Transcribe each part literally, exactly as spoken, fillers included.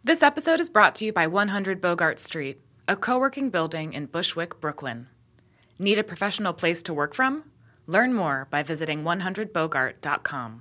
This episode is brought to you by one hundred Bogart Street, a co-working building in Bushwick, Brooklyn. Need a professional place to work from? Learn more by visiting one hundred bogart dot com.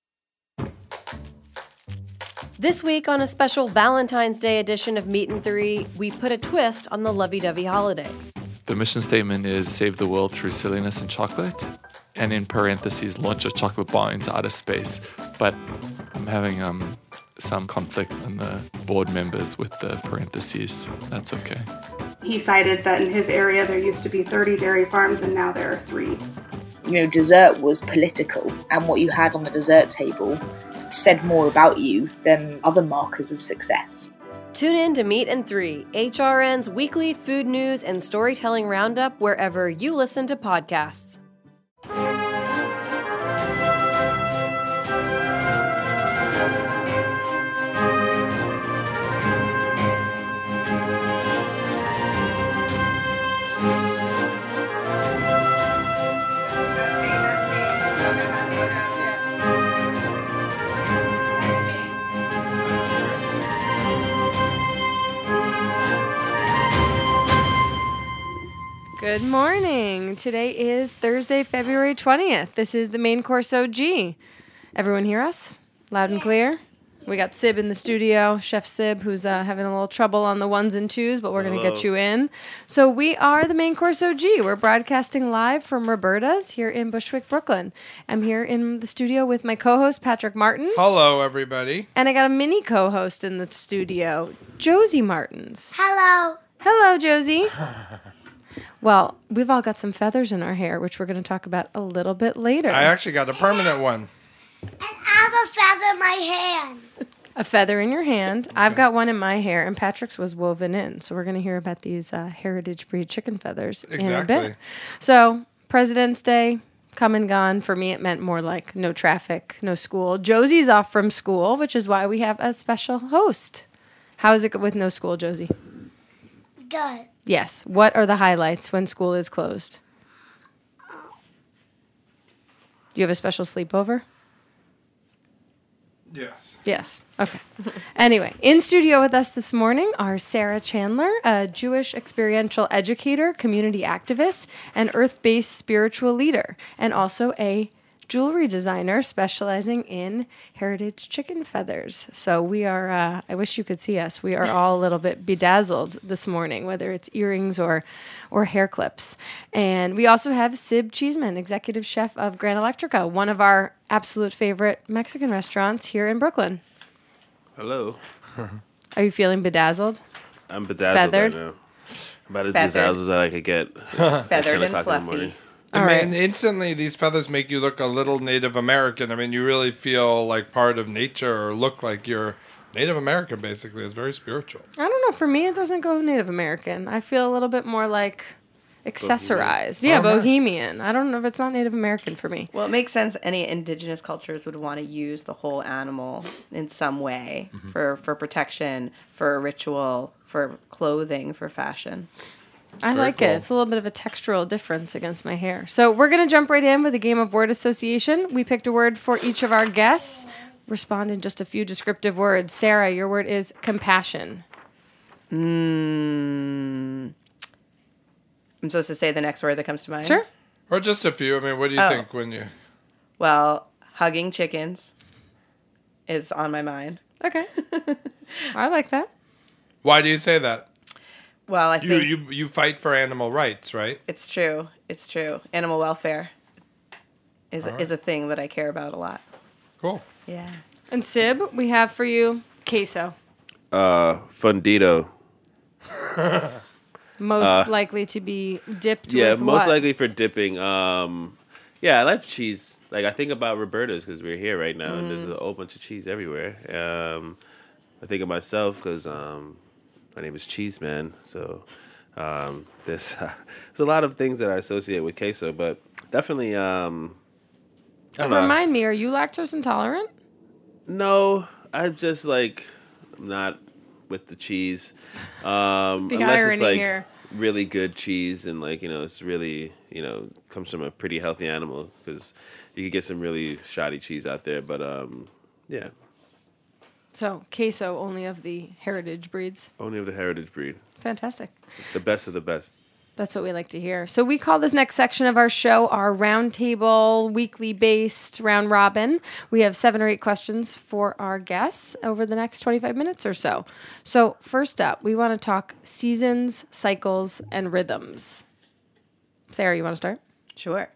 This week on a special Valentine's Day edition of Meat and Three, we put a twist on the lovey-dovey holiday. The mission statement is save the world through silliness and chocolate, and in parentheses, launch a chocolate bar into outer space. But I'm having um, some conflict on the board members with the parentheses. That's okay. He cited that in his area there used to be thirty dairy farms and now there are three. You know, dessert was political, and what you had on the dessert table said more about you than other markers of success. Tune in to Meat and Three, H R N's weekly food news and storytelling roundup wherever you listen to podcasts. Good morning. Today is Thursday, February twentieth. This is the Main Course O G. Everyone hear us? Loud and clear? We got Sib in the studio, Chef Sib, who's uh, having a little trouble on the ones and twos, but we're going to get you in. So we are the Main Course O G. We're broadcasting live from Roberta's here in Bushwick, Brooklyn. I'm here in the studio with my co-host, Patrick Martins. Hello, everybody. And I got a mini co-host in the studio, Josie Martins. Hello. Hello, Josie. Well, we've all got some feathers in our hair, which we're going to talk about a little bit later. I actually got a permanent one. And I have a feather in my hand. A feather in your hand. I've got one in my hair, and Patrick's was woven in. So we're going to hear about these uh, heritage breed chicken feathers Exactly. in a bit. So President's Day, come and gone. For me, it meant more like no traffic, no school. Josie's off from school, which is why we have a special host. How is it with no school, Josie? Good. Yes. What are the highlights when school is closed? Do you have a special sleepover? Yes. Yes. Okay. Anyway, in studio with us this morning are Sarah Chandler, a Jewish experiential educator, community activist, and earth-based spiritual leader, and also a jewelry designer specializing in heritage chicken feathers. So we are, uh, I wish you could see us. We are all a little bit bedazzled this morning, whether it's earrings or or hair clips. And we also have Sib Cheeseman, executive chef of Gran Electrica, one of our absolute favorite Mexican restaurants here in Brooklyn. Hello. Are you feeling bedazzled? I'm bedazzled Feathered? right now. About as Feathered. bedazzled as I could get. Feathered and In the fluffy. morning. I All mean, right. instantly these feathers make you look a little Native American. I mean, you really feel like part of nature or look like you're Native American, basically. It's very spiritual. I don't know. For me, it doesn't go Native American. I feel a little bit more like accessorized. Yeah, Oh, nice. bohemian. I don't know if it's not Native American for me. Well, it makes sense. Any indigenous cultures would want to use the whole animal in some way Mm-hmm. for, for protection, for a ritual, for clothing, for fashion. I Very like cool. it. It's a little bit of a textural difference against my hair. So we're going to jump right in with a game of word association. We picked a word for each of our guests. Respond in just a few descriptive words. Sarah, your word is compassion. Mm. I'm supposed to say the next word that comes to mind? Sure. Or just a few. I mean, what do you Oh. think when you... Well, hugging chickens is on my mind. Okay. I like that. Why do you say that? Well, I You, think you, you fight for animal rights, right? it's true. It's true. Animal welfare is All right. is a thing that I care about a lot. Cool. Yeah. And Sib, we have for you queso. Uh, Fundito. Most likely to be dipped Yeah, with most what? likely for dipping. Um, yeah, I love cheese. Like, I think about Roberta's because we're here right now, and there's Mm. a whole bunch of cheese everywhere. Um, I think of myself because um, my name is Cheese Man, so um, there's there's a lot of things that I associate with queso, but definitely. Um, I don't know. Remind me, are you lactose intolerant? No, I'm just like not with the cheese. Um, The unless irony it's like here. really good cheese and like you know it's really you know comes from a pretty healthy animal because you could get some really shoddy cheese out there. But um, yeah, So queso only of the heritage breeds. Only of the heritage breed. Fantastic. The best of the best. That's what we like to hear. So we call this next section of our show our roundtable, weekly-based round robin. We have seven or eight questions for our guests over the next twenty-five minutes or so. So first up, we want to talk seasons, cycles, and rhythms. Sarah, you want to start? Sure.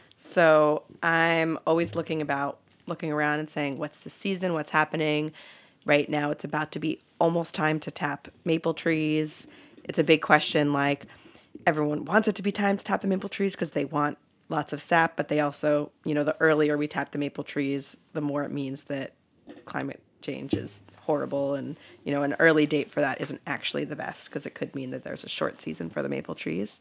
So I'm always looking about, looking around and saying, what's the season? What's happening? Right now, it's about to be almost time to tap maple trees. It's a big question, like, everyone wants it to be time to tap the maple trees because they want lots of sap, but they also, you know, the earlier we tap the maple trees, the more it means that climate change is horrible. And, you know, an early date for that isn't actually the best because it could mean that there's a short season for the maple trees.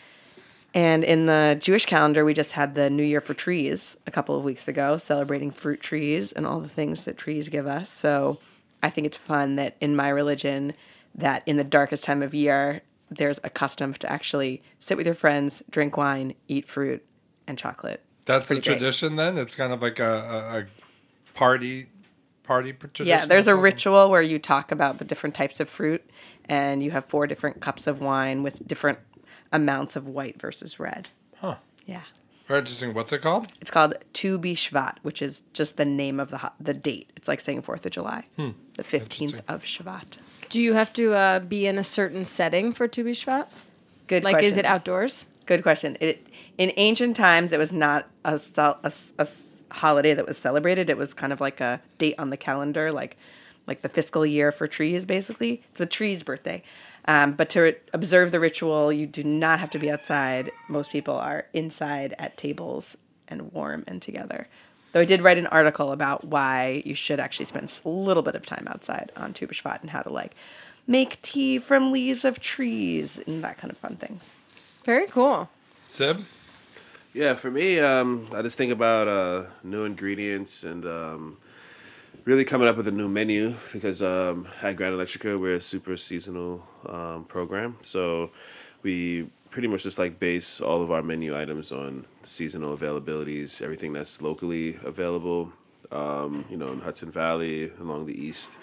And in the Jewish calendar, we just had the New Year for Trees a couple of weeks ago, celebrating fruit trees and all the things that trees give us. So I think it's fun that in my religion, that in the darkest time of year, there's a custom to actually sit with your friends, drink wine, eat fruit, and chocolate. That's the pretty great. tradition then? It's kind of like a, a, a party party tradition? Yeah, there's a That's awesome. ritual where you talk about the different types of fruit, and you have four different cups of wine with different amounts of white versus red. Huh. Yeah. Very interesting. What's it called? It's called Tu B'Shvat, which is just the name of the ho- the date. It's like saying fourth of July, Hmm. the fifteenth of Shvat. Do you have to uh, be in a certain setting for Tu B'Shvat? Good like, question. is it outdoors? Good question. It, in ancient times, it was not a, cel- a, a s- holiday that was celebrated. It was kind of like a date on the calendar, like like the fiscal year for trees, basically. It's the tree's birthday. Um, but to observe the ritual, you do not have to be outside. Most people are inside at tables and warm and together. Though I did write an article about why you should actually spend a little bit of time outside on Tu B'Shvat and how to, like, make tea from leaves of trees and that kind of fun things. Very cool. Sib? Yeah, for me, um, I just think about uh, new ingredients and um, really coming up with a new menu because um, at Grand Electrica, we're a super seasonal um, program. So we pretty much just like base all of our menu items on seasonal availabilities, everything that's locally available, um, you know, in Hudson Valley, along the east.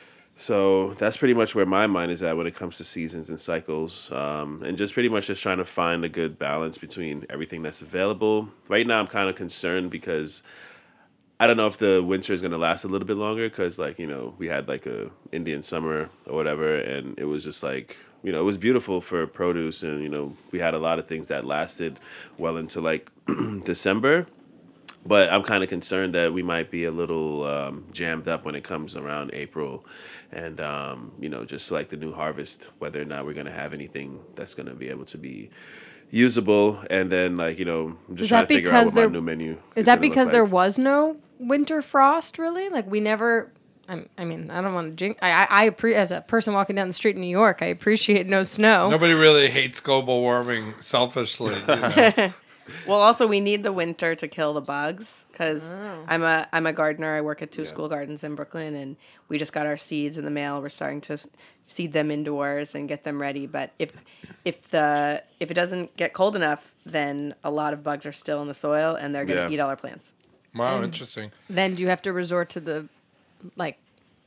So that's pretty much where my mind is at when it comes to seasons and cycles, um, and just pretty much just trying to find a good balance between everything that's available. Right now, I'm kind of concerned because I don't know if the winter is going to last a little bit longer because, like, you know, we had like a Indian summer or whatever, and it was just like, you know, it was beautiful for produce, and, you know, we had a lot of things that lasted well into like December. But I'm kind of concerned that we might be a little um, jammed up when it comes around April and, um, you know, just like the new harvest, whether or not we're going to have anything that's going to be able to be usable. And then, like, you know, I'm just Is trying that to figure out because what my there- new menu Is that gonna look because there like. was no winter frost, really? Like, we never... I'm, I mean, I don't want to jinx... I, I, I appre- as a person walking down the street in New York, I appreciate no snow. Nobody really hates global warming selfishly. You know? Well, also we need the winter to kill the bugs because Oh. I'm a I'm a gardener. I work at two school gardens in Brooklyn, and we just got our seeds in the mail. We're starting to s- seed them indoors and get them ready. But if if the if it doesn't get cold enough, then a lot of bugs are still in the soil, and they're going to Yeah. eat all our plants. Wow, And interesting. Then do you have to resort to the, like,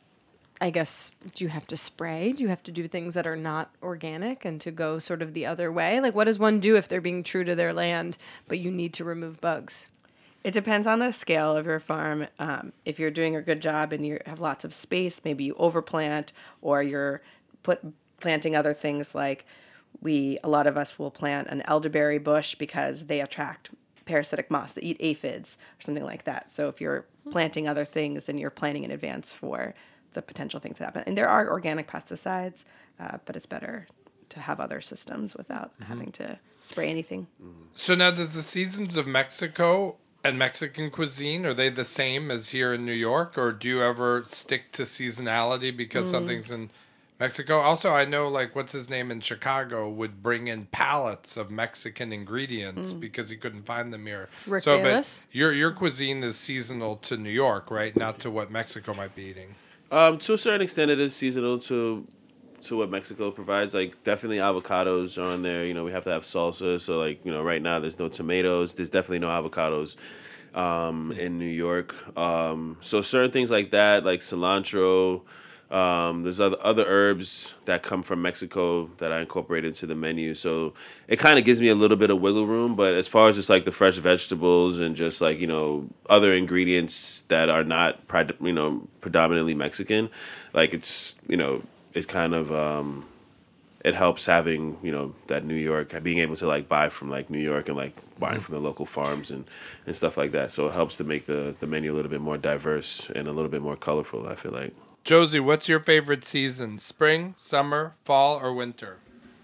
I guess, do you have to spray? Do you have to do things that are not organic and to go sort of the other way? Like, what does one do if they're being true to their land, but you need to remove bugs? It depends on the scale of your farm. Um, if you're doing a good job and you have lots of space, maybe you overplant, or you're put planting other things like we. A lot of us will plant an elderberry bush because they attract parasitic moths that eat aphids or something like that. So if you're planting other things, then you're planning in advance for the potential things that happen. And there are organic pesticides, uh, but it's better to have other systems without Mhm. having to spray anything. So now, does the seasons of Mexico and Mexican cuisine, are they the same as here in New York, or do you ever stick to seasonality because Mm. something's in Mexico? Also, I know, like, what's his name in Chicago would bring in pallets of Mexican ingredients Mm. because he couldn't find them here. Rick so, Bayless? but your your cuisine is seasonal to New York, right? Not to what Mexico might be eating. Um, to a certain extent, it is seasonal to to what Mexico provides. Like, definitely avocados are on there. You know, we have to have salsa. So, like, you know, right now there's no tomatoes. There's definitely no avocados um, in New York. Um, so certain things like that, like cilantro. Um, there's other other herbs that come from Mexico that I incorporate into the menu. So it kind of gives me a little bit of wiggle room. But as far as just like the fresh vegetables and just like, you know, other ingredients that are not, pred- you know, predominantly Mexican, like it's, you know, it kind of, um, it helps having, you know, that New York, being able to like buy from like New York and like buying mm-hmm. from the local farms and, and stuff like that. So it helps to make the, the menu a little bit more diverse and a little bit more colorful, I feel like. Josie, what's your favorite season? Spring, summer, fall, or winter?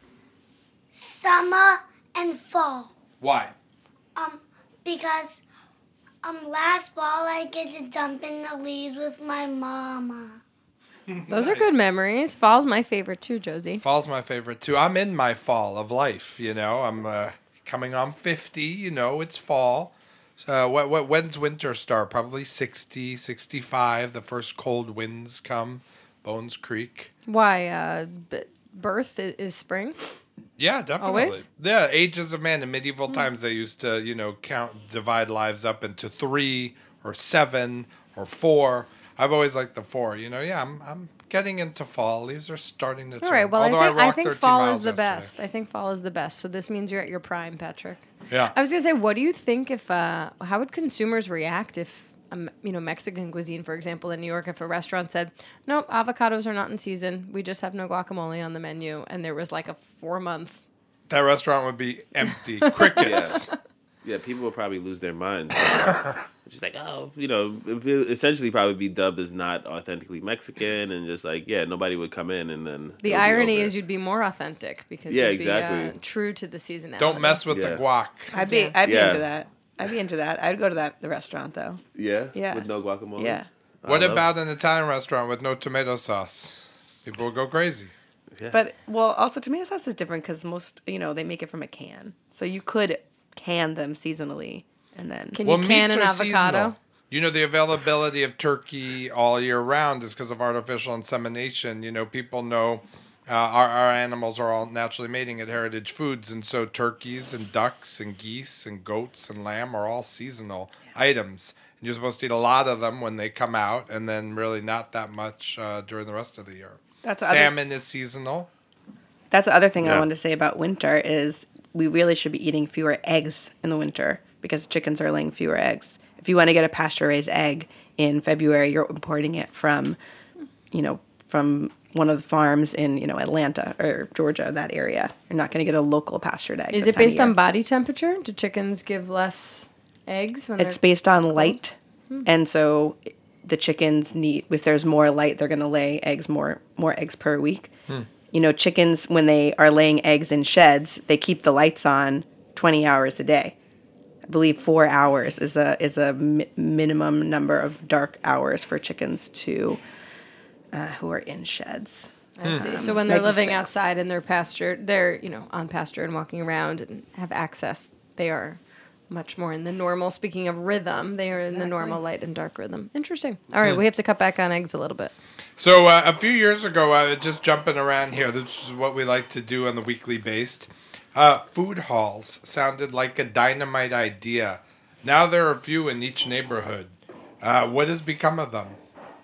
Summer and fall. Why? Um, because um last fall I get to jump in the leaves with my mama. Those Nice. are good memories. Fall's my favorite too, Josie. Fall's my favorite too. I'm in my fall of life, you know. I'm uh, coming on fifty, you know, it's fall. So what what when's winter start? Probably sixty, sixty-five. The first cold winds come. Bones Creek. Why? Uh, b- birth is, is spring? Yeah, definitely. Always? Yeah, ages of man. In medieval times, they used to, you know, count, divide lives up into three or seven or four. I've always liked the four. You know, yeah, I'm I'm getting into fall. Leaves are starting to turn. All right. Well, Although I think, I walked think thirteen fall miles is the yesterday. best. I think fall is the best. So this means you're at your prime, Patrick. Yeah. I was gonna say, what do you think if? Uh, how would consumers react if, um, you know, Mexican cuisine, for example, in New York, if a restaurant said, "Nope, avocados are not in season. We just have no guacamole on the menu," and there was like a four month. That restaurant would be empty. Crickets. Yeah. Yeah, people will probably lose their minds. Just like, oh, you know, it would essentially probably be dubbed as not authentically Mexican, and just like, yeah, nobody would come in, and then The irony is you'd be more authentic because Yeah, you'd exactly. be uh, true to the seasonality. Don't mess with Yeah. the guac. I'd be I'd be Yeah. into that. I'd be into that. I'd go to that the restaurant though. yeah, Yeah. with no guacamole. Yeah. I What love about an Italian restaurant with no tomato sauce? People will go crazy. Yeah. But well, also tomato sauce is different because most you know they make it from a can, so you could can them seasonally and then. Can Well, you can meats an are avocado? seasonal. You know, the availability of turkey all year round is because of artificial insemination. You know, people know uh, our, our animals are all naturally mating at Heritage Foods, and so turkeys and ducks and geese and goats and lamb are all seasonal items. And you're supposed to eat a lot of them when they come out, and then really not that much uh, during the rest of the year. That's the other- Salmon is seasonal. That's the other thing I Yeah. wanted to say about winter is we really should be eating fewer eggs in the winter because chickens are laying fewer eggs. If you want to get a pasture-raised egg in February, you're importing it from, you know, from one of the farms in, you know, Atlanta or Georgia, that area. You're not going to get a local pastured egg. Is this it time of based on year. body temperature? Do chickens give less eggs when It's they're based on light, and so the chickens need. If there's more light, they're going to lay eggs more more eggs per week. You know, chickens when they are laying eggs in sheds, they keep the lights on twenty hours a day. I believe four hours is a is a mi- minimum number of dark hours for chickens to uh, who are in sheds. I see. So when they're Like the living six. outside and they're pastured, they're, you know, on pasture and walking around and have access, they are much more in the normal, speaking of rhythm, they are in the normal light and dark rhythm. Interesting. All right, we have to cut back on eggs a little bit. So uh, a few years ago, uh, just jumping around here, this is what we like to do on the weekly based. Uh, food halls sounded like a dynamite idea. Now there are a few in each neighborhood. Uh, what has become of them?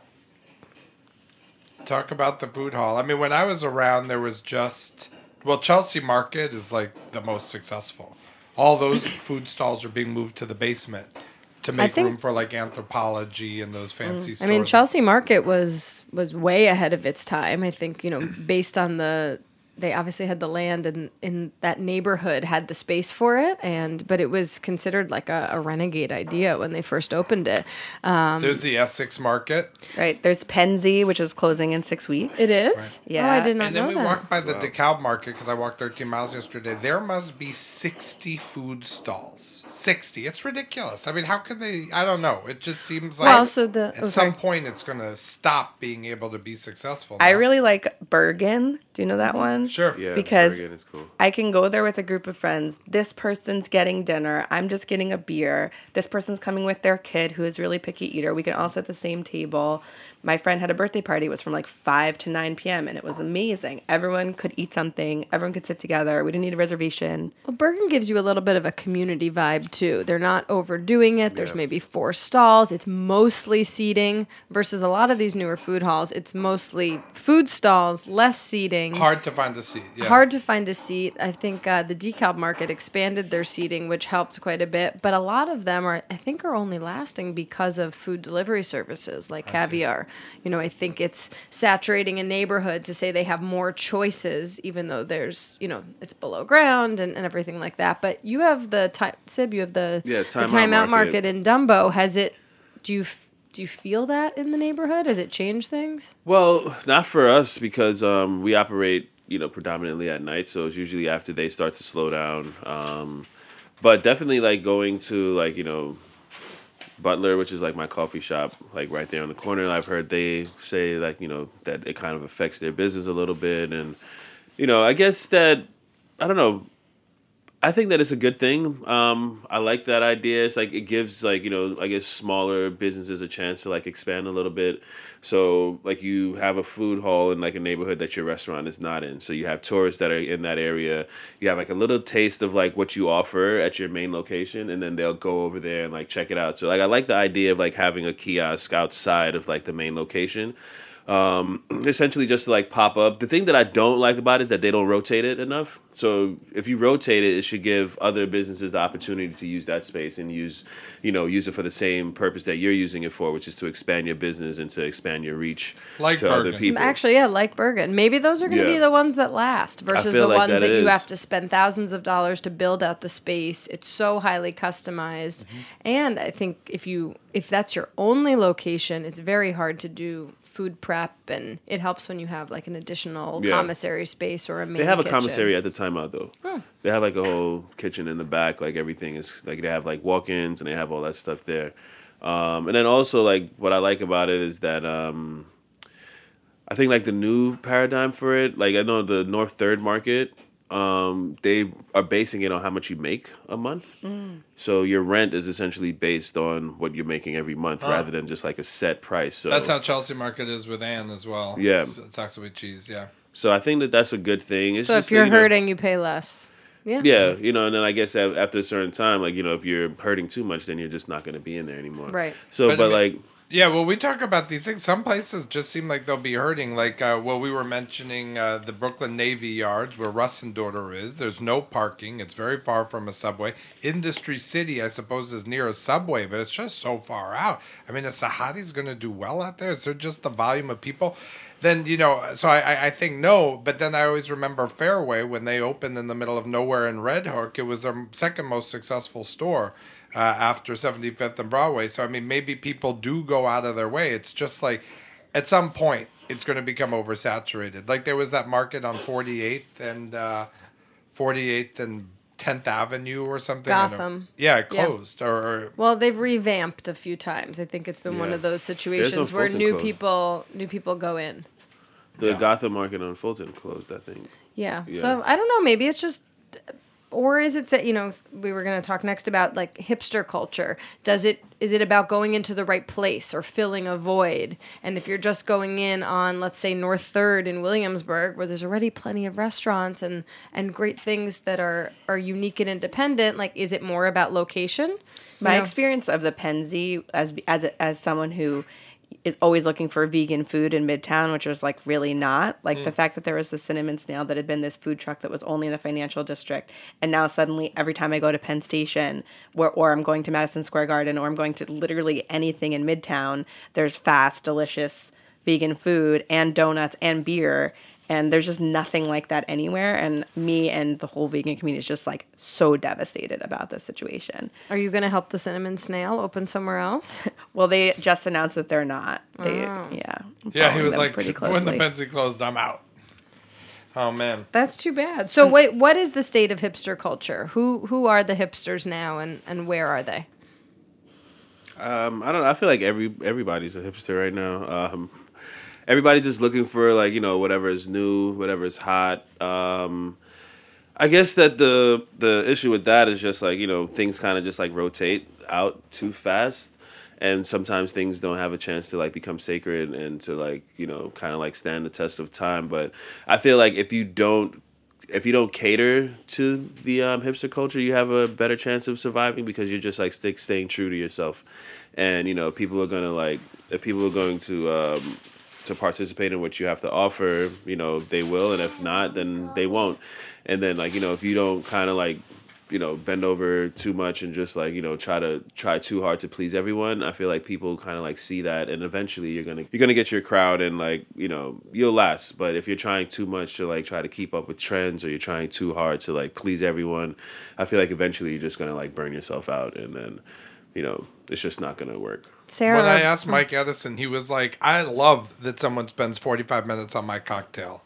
Talk about the food hall. I mean, when I was around, there was just, well, Chelsea Market is like the most successful. All those food stalls are being moved to the basement to make think- room for like Anthropology and those fancy I stores. mean, Chelsea Market was was way ahead of its time. I think, you know, based on the they obviously had the land and in that neighborhood had the space for it, and but it was considered like a, a renegade idea when they first opened it. Um, There's the Essex Market. Right. There's Penzi, which is closing in six weeks. it is? Right. Yeah. Oh, I did not And then know we that. walked by the DeKalb Market because I walked thirteen miles yesterday. There must be sixty food stalls. sixty. It's ridiculous. I mean, how can they? I don't know. It just seems like Well, so the- at oh, some sorry. point it's going to stop being able to be successful. I now. really like Bergen. Do you know that one? Bergen. Sure. Yeah, Because Bergen is cool. I can go there with a group of friends. This person's getting dinner. I'm just getting a beer. This person's coming with their kid who is really picky eater. We can all sit at the same table. My friend had a birthday party. It was from like five to nine p.m. and it was amazing. Everyone could eat something. Everyone could sit together. We didn't need a reservation. Well, Bergen gives you a little bit of a community vibe too. They're not overdoing it. There's maybe four stalls. It's mostly seating versus a lot of these newer food halls. It's mostly food stalls, less seating. Hard to find a seat. Yeah. Hard to find a seat. I think uh, the DeKalb Market expanded their seating, which helped quite a bit. But a lot of them are, I think, are only lasting because of food delivery services like Caviar. You know, I think it's saturating a neighborhood to say they have more choices, even though there's, you know, it's below ground and, and everything like that. But you have the time, Sib, you have the, Yeah, the Time Out timeout market. Market. in Dumbo. Has it? Do you f- do you feel that in the neighborhood? Has it changed things? Well, not for us because um, we operate, you know, predominantly at night, so it's usually after they start to slow down. Um, but definitely, like going to like you know, Butler, which is like my coffee shop, like right there on the corner. I've heard they say like you know that it kind of affects their business a little bit, and you know, I guess that I don't know. I think that it's a good thing. Um, I like that idea. It's like it gives like, you know, I guess smaller businesses a chance to like expand a little bit. So like you have a food hall in like a neighborhood that your restaurant is not in. So you have tourists that are in that area. You have like a little taste of like what you offer at your main location, and then they'll go over there and like check it out. So like I like the idea of like having a kiosk outside of like the main location. Um, essentially just to like pop up. The thing that I don't like about it is that they don't rotate it enough. So if you rotate it, it should give other businesses the opportunity to use that space and use, you know, use it for the same purpose that you're using it for, which is to expand your business and to expand your reach Like to other Bergen. people. Actually, yeah, like Bergen. Maybe those are going to Yeah. be the ones that last versus the feel like ones that that, it you is. have to spend thousands of dollars to build out the space. It's so highly customized. Mm-hmm. And I think if you if that's your only location, it's very hard to do food prep, and it helps when you have like an additional Yeah. commissary space or a main They have a kitchen. commissary at the timeout though. They have like a whole kitchen in the back. Like everything is like they have like walk-ins and they have all that stuff there. Um, and then also like what I like about it is that um, I think like the new paradigm for it. Like I know the North Third Market. Um, they are basing it on how much you make a month. Mm. So your rent is essentially based on what you're making every month, Huh. rather than just like a set price. So That's how Chelsea Market is with Anne as well. Yeah. It's, it's actually with cheese, yeah. So I think that that's a good thing. It's So just, if you're you know, hurting, you pay less. Yeah. Yeah, you know, and then I guess af- after a certain time, like, you know, if you're hurting too much, then you're just not going to be in there anymore. Right. So, But but, I mean- like, Yeah, well, we talk about these things. Some places just seem like they'll be hurting. Like, uh, well, we were mentioning uh, the Brooklyn Navy Yards where Russ and Daughter is. There's no parking. It's very far from a subway. Industry City, I suppose, is near a subway, but it's just so far out. I mean, is Sahadi's going to do well out there? Is there just the volume of people? Then, you know, so I, I- I think no, but then I always remember Fairway when they opened in the middle of nowhere in Red Hook. It was their second most successful store. Uh, after seventy-fifth and Broadway. So, I mean, maybe people do go out of their way. It's just like, at some point, it's going to become oversaturated. Like, there was that market on forty-eighth and uh, forty-eighth and tenth Avenue or something. I don't- Gotham. Yeah, it Yeah. closed. Or, or Well, they've revamped a few times. I think it's been one Yeah. of those There's no situations where Fulton new closed. people new people go in. the Yeah. Gotham Market on Fulton closed, I think. Yeah. Yeah. So I don't know. Maybe it's just, or is it that, you know, we were going to talk next about like hipster culture. Does it is it about going into the right place or filling a void? And if you're just going in on, let's say, North Third in Williamsburg, where there's already plenty of restaurants and and great things that are are unique and independent, like is it more about location? My You know? experience of the Penzi as as as someone who is always looking for vegan food in Midtown, which was like really not. Like the fact that there was the Cinnamon Snail that had been this food truck that was only in the financial district, and now suddenly every time I go to Penn Station, where, or I'm going to Madison Square Garden, or I'm going to literally anything in Midtown, there's fast, delicious vegan food and donuts and beer. And there's just nothing like that anywhere. And me and the whole vegan community is just like so devastated about this situation. Are you going to help the Cinnamon Snail open somewhere else? Well, they just announced that they're not. They, Oh. yeah. I'm yeah, he following was them like, pretty when the closely. Penzi closed, I'm out. Oh, man. That's too bad. So wait, what is the state of hipster culture? Who who are the hipsters now, and, and where are they? Um, I don't know. I feel like every everybody's a hipster right now. Um, everybody's just looking for like, you know, whatever is new, whatever is hot. Um, I guess that the the issue with that is just like, you know, things kind of just like rotate out too fast. And sometimes things don't have a chance to like become sacred and to like, you know, kind of like stand the test of time. But I feel like if you don't if you don't cater to the um, hipster culture, you have a better chance of surviving because you're just like stick, staying true to yourself. And, you know, people are going to like, if people are going to, um, to participate in what you have to offer, you know, they will. And if not, then they won't. And then like, you know, if you don't kind of like, you know, bend over too much and just like, you know, try to try too hard to please everyone, I feel like people kind of like see that, and eventually you're gonna you're gonna get your crowd and like, you know, you'll last. But if you're trying too much to like try to keep up with trends, or you're trying too hard to like please everyone, I feel like eventually you're just gonna like burn yourself out, and then, you know, it's just not gonna work. Sarah, when I asked Mike Edison, he was like, I love that someone spends forty-five minutes on my cocktail.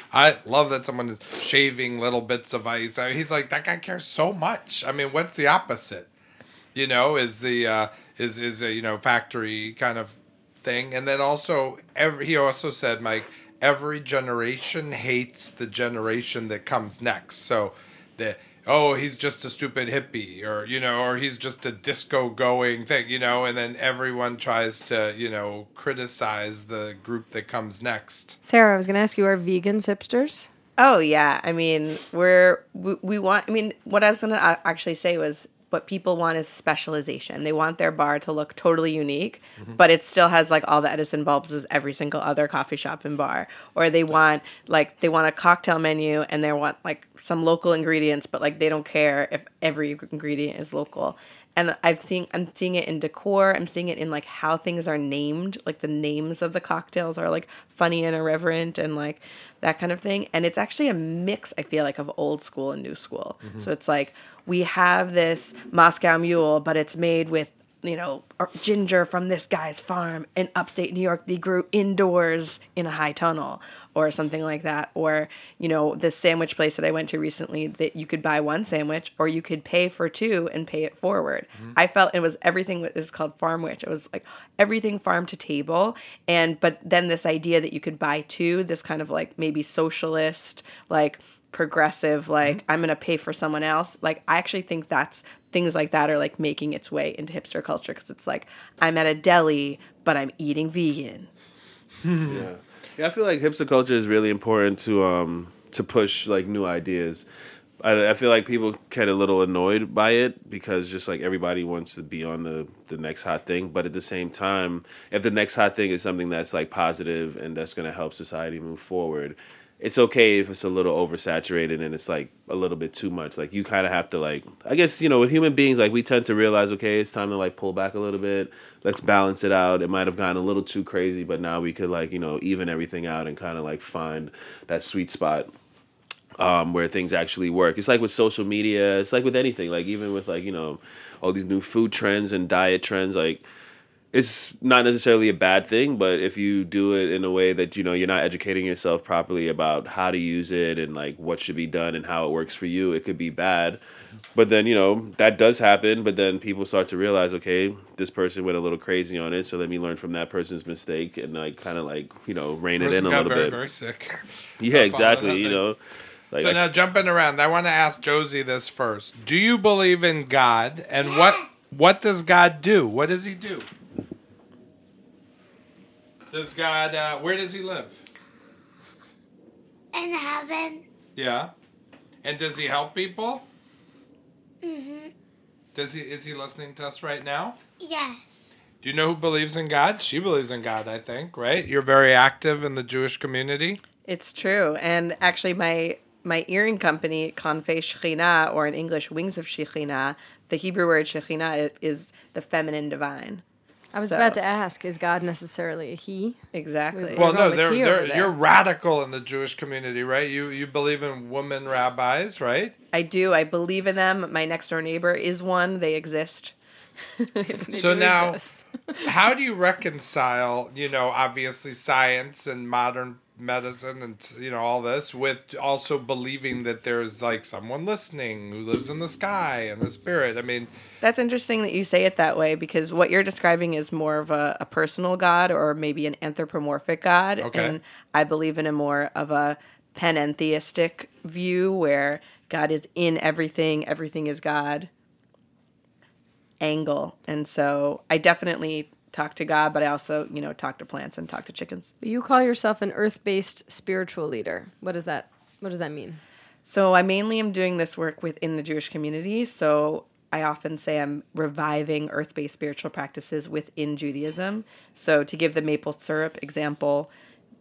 I love that someone is shaving little bits of ice. I mean, he's like, that guy cares so much. I mean, what's the opposite? You know, is the uh, is is a you know factory kind of thing, and then also every he also said, Mike, every generation hates the generation that comes next. So the oh, he's just a stupid hippie, or you know, or he's just a disco going thing, you know, and then everyone tries to you know criticize the group that comes next. Sarah, I was going to ask you, are vegans hipsters? Oh yeah, I mean, we're we, we want. I mean, what I was gonna actually say was, what people want is specialization. They want their bar to look totally unique, mm-hmm. but it still has like all the Edison bulbs as every single other coffee shop and bar. Or they want like they want a cocktail menu and they want like some local ingredients, but like they don't care if every ingredient is local. And I've seen I'm seeing it in decor. I'm seeing it in like how things are named. Like the names of the cocktails are like funny and irreverent and like that kind of thing. And it's actually a mix, I feel like, of old school and new school. Mm-hmm. So it's like we have this Moscow Mule, but it's made with, you know, ginger from this guy's farm in upstate New York. They grew indoors in a high tunnel or something like that. Or, you know, this sandwich place that I went to recently, that you could buy one sandwich or you could pay for two and pay it forward. Mm-hmm. I felt it was everything is called Farm Witch. It was like everything farm to table. And but then this idea that you could buy two, this kind of like maybe socialist, like progressive, like mm-hmm. I'm going to pay for someone else. Like I actually think that's things like that are like making its way into hipster culture, because it's like I'm at a deli, but I'm eating vegan. yeah. Yeah, I feel like hipster culture is really important to um to push like new ideas. I, I feel like people get a little annoyed by it because just like everybody wants to be on the, the next hot thing. But at the same time, if the next hot thing is something that's like positive and that's going to help society move forward, it's okay if it's a little oversaturated and it's like a little bit too much. Like you kind of have to like, I guess, you know, with human beings, like we tend to realize, okay, it's time to like pull back a little bit. Let's balance it out. It might have gotten a little too crazy, but now we could like, you know, even everything out and kind of like find that sweet spot um, where things actually work. It's like with social media. It's like with anything, like even with like, you know, all these new food trends and diet trends, like, it's not necessarily a bad thing, but if you do it in a way that, you know, you're not educating yourself properly about how to use it and like what should be done and how it works for you, it could be bad. But then, you know, that does happen, but then people start to realize, okay, this person went a little crazy on it, so let me learn from that person's mistake and like kind of like, you know, rein it in a got little very, bit. very sick. Yeah, exactly, you know. Like, so I, now jumping around, I want to ask Josie this first. Do you believe in God, and yes. what what does God do? What does he do? Does God, uh, where does he live? In heaven. Yeah. And does he help people? Mm-hmm. Does he, is he listening to us right now? Yes. Do you know who believes in God? She believes in God, I think, right? You're very active in the Jewish community. It's true. And actually my my earring company, Kanfei Shekhinah, or in English, Wings of Shekhinah, the Hebrew word Shekhinah is the feminine divine. I was So- about to ask, is God necessarily a he? Exactly. We're Well, no, going with they're, he they're, over there. you're radical in the Jewish community, right? You you believe in women rabbis, right? I do. I believe in them. My next door neighbor is one. They exist. So do now, exist. how do you reconcile, you know, obviously science and modern medicine and, you know, all this, with also believing that there's like someone listening who lives in the sky and the spirit. I mean, That's interesting that you say it that way, because what you're describing is more of a, a personal God or maybe an anthropomorphic God. Okay. And I believe in a more of a panentheistic view where God is in everything, everything is God angle. And so I definitely talk to God, but I also, you know, talk to plants and talk to chickens. You call yourself an earth-based spiritual leader. What does that what does that mean? So I mainly am doing this work within the Jewish community. So I often say I'm reviving earth-based spiritual practices within Judaism. So to give the maple syrup example,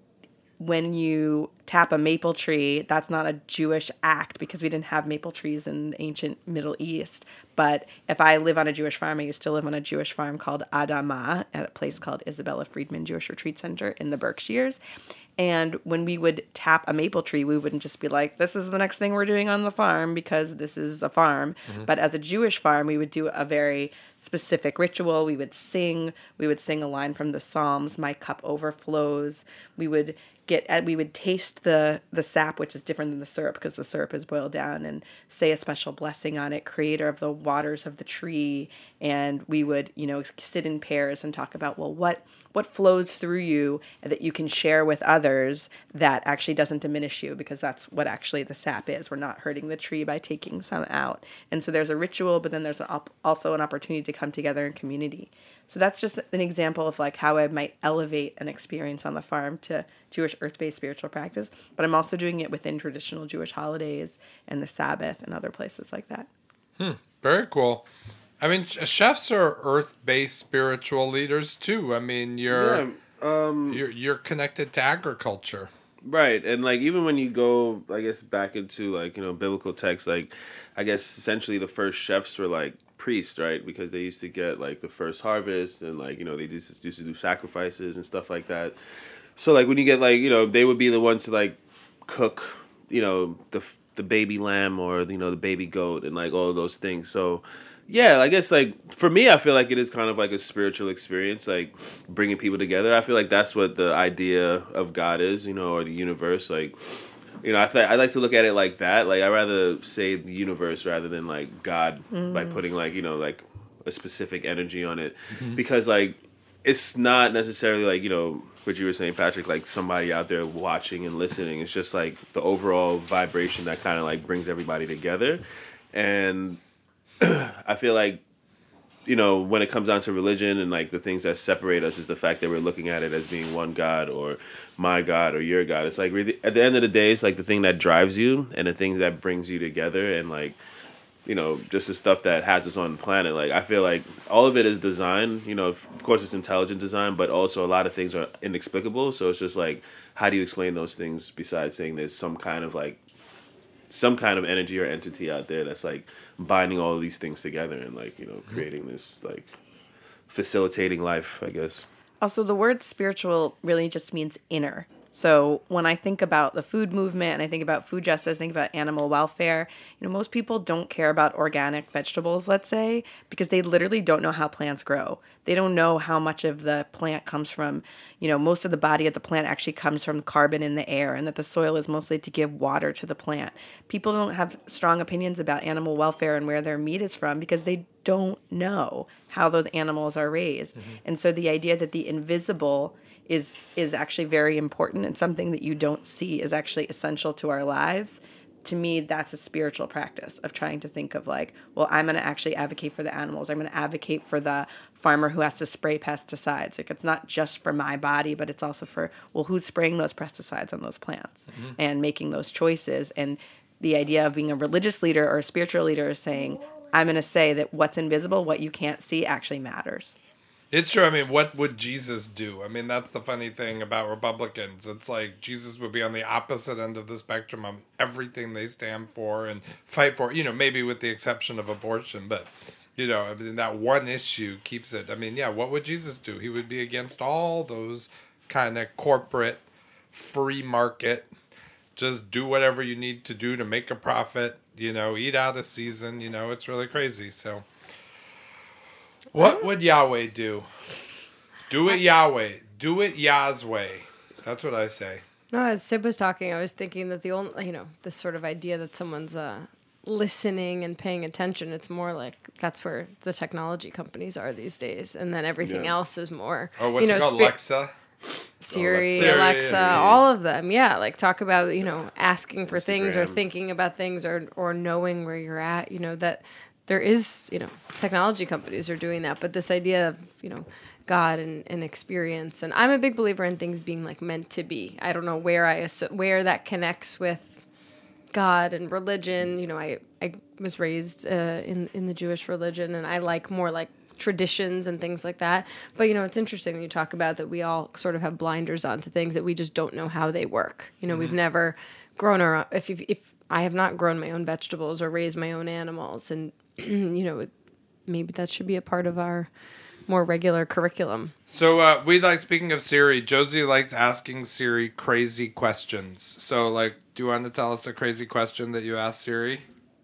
when you tap a maple tree, that's not a Jewish act because we didn't have maple trees in the ancient Middle East. But if I live on a Jewish farm, I used to live on a Jewish farm called Adamah at a place called Isabella Friedman Jewish Retreat Center in the Berkshires. And when we would tap a maple tree, we wouldn't just be like, this is the next thing we're doing on the farm because this is a farm. Mm-hmm. But as a Jewish farm, we would do a very specific ritual. We would sing. We would sing a line from the Psalms, my cup overflows. We would get, we would taste the, the sap, which is different than the syrup because the syrup is boiled down, and say a special blessing on it, creator of the waters of the tree. And we would, you know, sit in pairs and talk about, well, what, what flows through you that you can share with others that actually doesn't diminish you, because that's what actually the sap is. We're not hurting the tree by taking some out. And so there's a ritual, but then there's an op- also an opportunity to come together in community. So that's just an example of like how I might elevate an experience on the farm to Jewish earth-based spiritual practice. But I'm also doing it within traditional Jewish holidays and the Sabbath and other places like that. Hmm, very cool. I mean, chefs are earth-based spiritual leaders too. I mean, you're Yeah, um, you're you're connected to agriculture. Right. And like even when you go, I guess, back into like, you know, biblical texts, like I guess essentially the first chefs were like priests, right? Because they used to get like the first harvest and like, you know, they used to, used to do sacrifices and stuff like that. So like when you get like, you know, they would be the ones to like cook, you know, the the baby lamb or, you know, the baby goat and like all of those things. So yeah, I guess like for me, I feel like it is kind of like a spiritual experience, like bringing people together. I feel like that's what the idea of God is, you know, or the universe. Like, you know, I th- I like to look at it like that. Like I rather say the universe rather than like God mm. by putting like, you know, like a specific energy on it, mm-hmm. because like it's not necessarily like, you know, what you were saying, Patrick, like somebody out there watching and listening. It's just like the overall vibration that kind of like brings everybody together. And I feel like, you know, when it comes down to religion and like the things that separate us is the fact that we're looking at it as being one God or my God or your God. It's like really, at the end of the day, it's like the thing that drives you and the thing that brings you together, and like, you know, just the stuff that has us on the planet. Like I feel like all of it is design. You know, of course it's intelligent design, but also a lot of things are inexplicable. So it's just like, how do you explain those things besides saying there's some kind of like some kind of energy or entity out there that's like binding all of these things together and like, you know, creating this like facilitating life, I guess. Also, the word spiritual really just means inner. So when I think about the food movement and I think about food justice, I think about animal welfare, you know, most people don't care about organic vegetables, let's say, because they literally don't know how plants grow. They don't know how much of the plant comes from, you know, most of the body of the plant actually comes from carbon in the air, and that the soil is mostly to give water to the plant. People don't have strong opinions about animal welfare and where their meat is from because they don't know how those animals are raised. Mm-hmm. And so the idea that the invisible is is actually very important, and something that you don't see is actually essential to our lives. To me, that's a spiritual practice of trying to think of like, well, I'm going to actually advocate for the animals. I'm going to advocate for the farmer who has to spray pesticides. Like, it's not just for my body, but it's also for, well, who's spraying those pesticides on those plants, mm-hmm. and making those choices. And the idea of being a religious leader or a spiritual leader is saying, I'm going to say that what's invisible, what you can't see, actually matters. It's true. I mean, what would Jesus do? I mean, that's the funny thing about Republicans. It's like Jesus would be on the opposite end of the spectrum of everything they stand for and fight for, you know, maybe with the exception of abortion. But, you know, I mean, that one issue keeps it. I mean, yeah, what would Jesus do? He would be against all those kind of corporate, free market, just do whatever you need to do to make a profit, you know, eat out of season. You know, it's really crazy. So what would Yahweh do? Do it Yahweh. Do it Yah's way. That's what I say. No, as Sib was talking, I was thinking that the only, you know, this sort of idea that someone's uh, listening and paying attention, it's more like that's where the technology companies are these days. And then everything Yeah. else is more, Oh, what's you know, it called? spi- Alexa? Siri, Alexa. Alexa, Siri, yeah, yeah. all of them. Yeah, like talk about, you know, asking for things or Instagram. thinking about things or or knowing where you're at, you know, that there is, you know, technology companies are doing that, but this idea of, you know, God and, and experience, and I'm a big believer in things being like meant to be. I don't know where I asso- where that connects with God and religion. You know, I I was raised uh, in in the Jewish religion, and I like more like traditions and things like that. But you know, it's interesting that you talk about that we all sort of have blinders on to things that we just don't know how they work. You know, Mm-hmm. we've never grown our own, if you've, if I have not grown my own vegetables or raised my own animals, and you know, it, maybe that should be a part of our more regular curriculum. So uh, we like, speaking of Siri, Josie likes asking Siri crazy questions. So, like, do you want to tell us a crazy question that you asked Siri?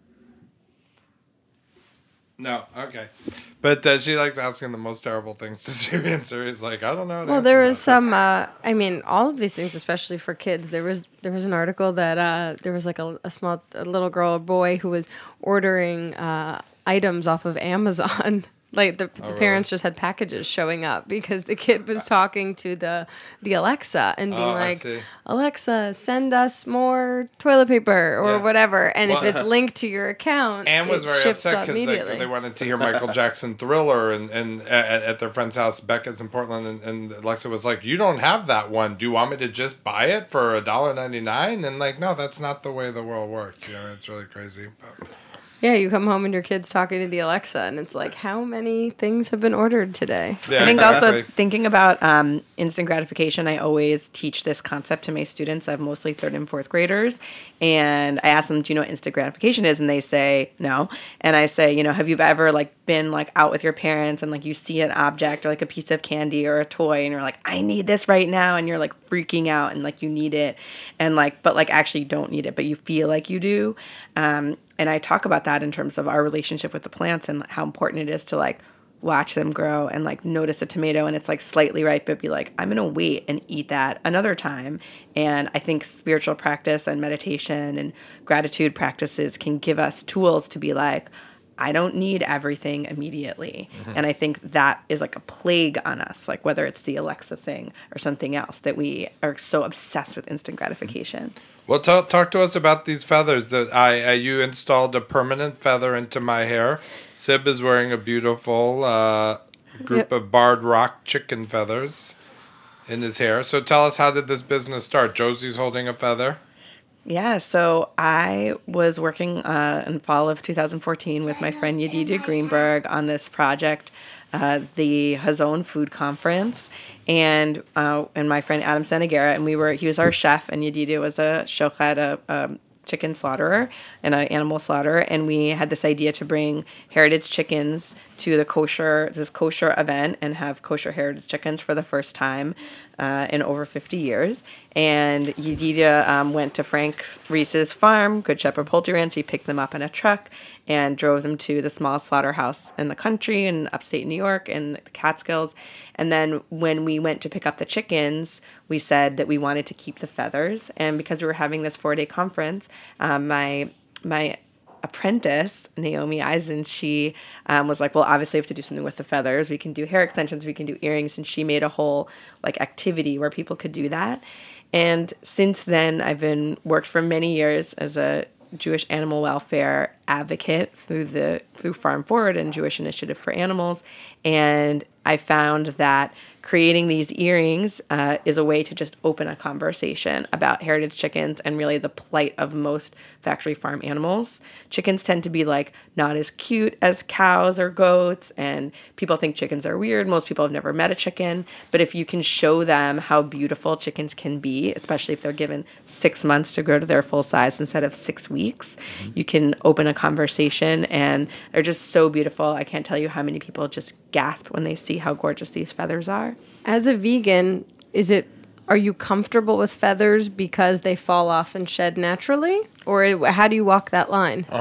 No, okay. But uh, she likes asking the most terrible things to Siri, and Siri's like, I don't know. how to Well, answer there that. was some. Uh, I mean, all of these things, especially for kids. There was there was an article that uh, there was like a, a small a little girl or boy who was ordering uh, items off of Amazon. Like the, the really? parents just had packages showing up because the kid was talking to the the Alexa and being Oh, I like, see. Alexa, send us more toilet paper or Yeah. whatever. And Well, if it's linked to your account, Anne was it very ships upset up because immediately. they, they wanted to hear Michael Jackson Thriller and, and at, at their friend's house, Becca's in Portland, and, and Alexa was like, you don't have that one. Do you want me to just buy it for one dollar ninety-nine? And like, no, that's not the way the world works. You know, it's really crazy. But. Yeah, you come home and your kid's talking to the Alexa, and it's like, how many things have been ordered today? Yeah, I think exactly. also thinking about um, instant gratification, I always teach this concept to my students. I have mostly third and fourth graders. And I ask them, do you know what instant gratification is? And they say, no. And I say, you know, have you ever like been like out with your parents and like you see an object or like a piece of candy or a toy and you're like, I need this right now. And you're like freaking out and like you need it. And like, but like actually you don't need it, but you feel like you do. Um, and I talk about that in terms of our relationship with the plants and how important it is to like watch them grow and like notice a tomato and it's like slightly ripe, but be like, I'm going to wait and eat that another time. And I think spiritual practice and meditation and gratitude practices can give us tools to be like, I don't need everything immediately. Mm-hmm. And I think that is like a plague on us, like whether it's the Alexa thing or something else, that we are so obsessed with instant gratification. Well, talk, talk to us about these feathers. That I, I you installed a permanent feather into my hair. Sib is wearing a beautiful uh, group Yep. of barred rock chicken feathers in his hair. So tell us, how did this business start? Josie's holding a feather. Yeah, so I was working uh, in fall of two thousand fourteen with my friend Yedida Greenberg on this project, uh, the Hazon Food Conference, and uh, and my friend Adam Senegera, and we were he was our chef, and Yedida was a shochet, a, a chicken slaughterer and an animal slaughterer, and we had this idea to bring heritage chickens to the kosher this kosher event and have kosher heritage chickens for the first time uh, in over fifty years. And Yedida um, went to Frank Reese's farm, Good Shepherd Poultry Ranch. He picked them up in a truck and drove them to the smallest slaughterhouse in the country in upstate New York and the Catskills. And then when we went to pick up the chickens, we said that we wanted to keep the feathers. And because we were having this four-day conference, um, my my apprentice, Naomi Eisen, she um, was like, well, obviously we have to do something with the feathers. We can do hair extensions, we can do earrings. And she made a whole like activity where people could do that. And since then, I've been worked for many years as a Jewish animal welfare advocate through the through Farm Forward and Jewish Initiative for Animals. And I found that creating these earrings uh, is a way to just open a conversation about heritage chickens and really the plight of most factory farm animals. Chickens tend to be like not as cute as cows or goats, and people think chickens are weird. Most people have never met a chicken, but if you can show them how beautiful chickens can be, especially if they're given six months to grow to their full size instead of six weeks, mm-hmm. you can open a conversation, and they're just so beautiful. I can't tell you how many people just gasp when they see how gorgeous these feathers are. As a vegan, is it are you comfortable with feathers because they fall off and shed naturally, or how do you walk that line? Uh-huh.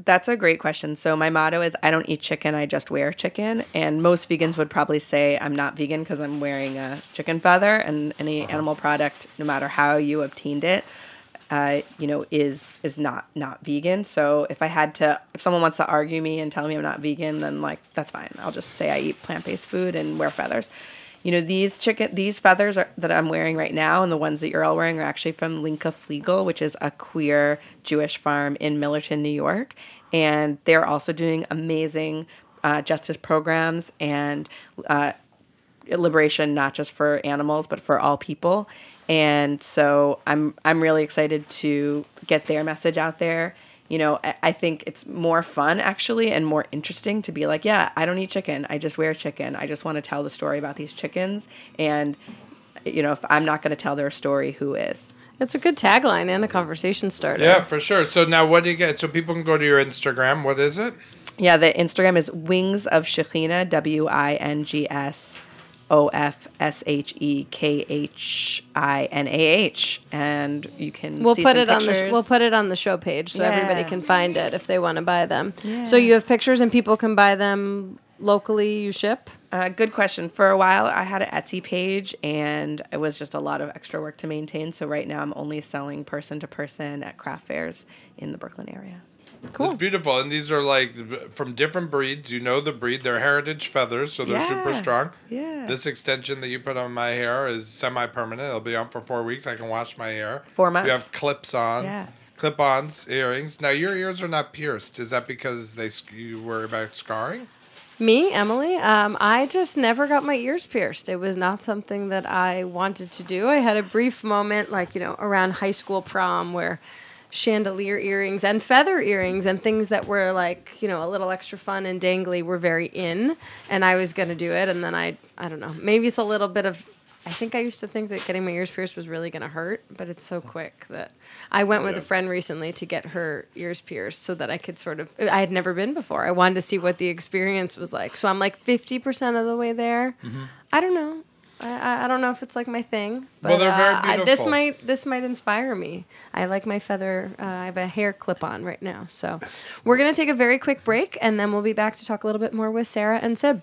That's a great question. So my motto is I don't eat chicken, I just wear chicken. And most vegans would probably say I'm not vegan because I'm wearing a chicken feather, and any animal product, no matter how you obtained it, uh, you know, is is not not vegan. So if I had to, if someone wants to argue me and tell me I'm not vegan, then like that's fine. I'll just say I eat plant-based food and wear feathers. You know, these chicken, these feathers are, that I'm wearing right now, and the ones that you're all wearing are actually from Linka Fliegel, which is a queer Jewish farm in Millerton, New York. And they're also doing amazing uh, justice programs and uh, liberation, not just for animals, but for all people. And so I'm I'm really excited to get their message out there. You know, I think it's more fun, actually, and more interesting to be like, yeah, I don't eat chicken. I just wear chicken. I just want to tell the story about these chickens. And, you know, if I'm not going to tell their story, who is? It's a good tagline and a conversation starter. Yeah, for sure. So now what do you get? So people can go to your Instagram. What is it? Yeah, the Instagram is Wings of Shechina, W I N G S O F S H E K H I N A H, and you can we'll see put some it pictures. on the we'll put it on the show page so Yeah. everybody can find it if they want to buy them. Yeah. So you have pictures and people can buy them locally. You ship. Uh, good question. For a while, I had an Etsy page, and it was just a lot of extra work to maintain. So right now, I'm only selling person to person at craft fairs in the Brooklyn area. Cool. It's beautiful. And these are like from different breeds. You know the breed. They're heritage feathers, so they're Yeah. super strong. Yeah. This extension that you put on my hair is semi-permanent. It'll be on for four weeks. I can wash my hair. Four months. You have clips on. Yeah. Clip-ons, earrings. Now, your ears are not pierced. Is that because they sc- you worry about scarring? Me, Emily, um, I just never got my ears pierced. It was not something that I wanted to do. I had a brief moment, like, you know, around high school prom where chandelier earrings and feather earrings and things that were like, you know, a little extra fun and dangly were very in, and I was going to do it. And then I, I don't know, maybe it's a little bit of, I think I used to think that getting my ears pierced was really going to hurt, but it's so quick that I went with Yeah. a friend recently to get her ears pierced so that I could sort of, I had never been before. I wanted to see what the experience was like. So I'm like fifty percent of the way there. Mm-hmm. I don't know. I- I, I don't know if it's like my thing, but Well, they're very uh, I- this beautiful. might this might inspire me. I like my feather. Uh, I have a hair clip on right now, so we're gonna take a very quick break, and then we'll be back to talk a little bit more with Sarah and Sib.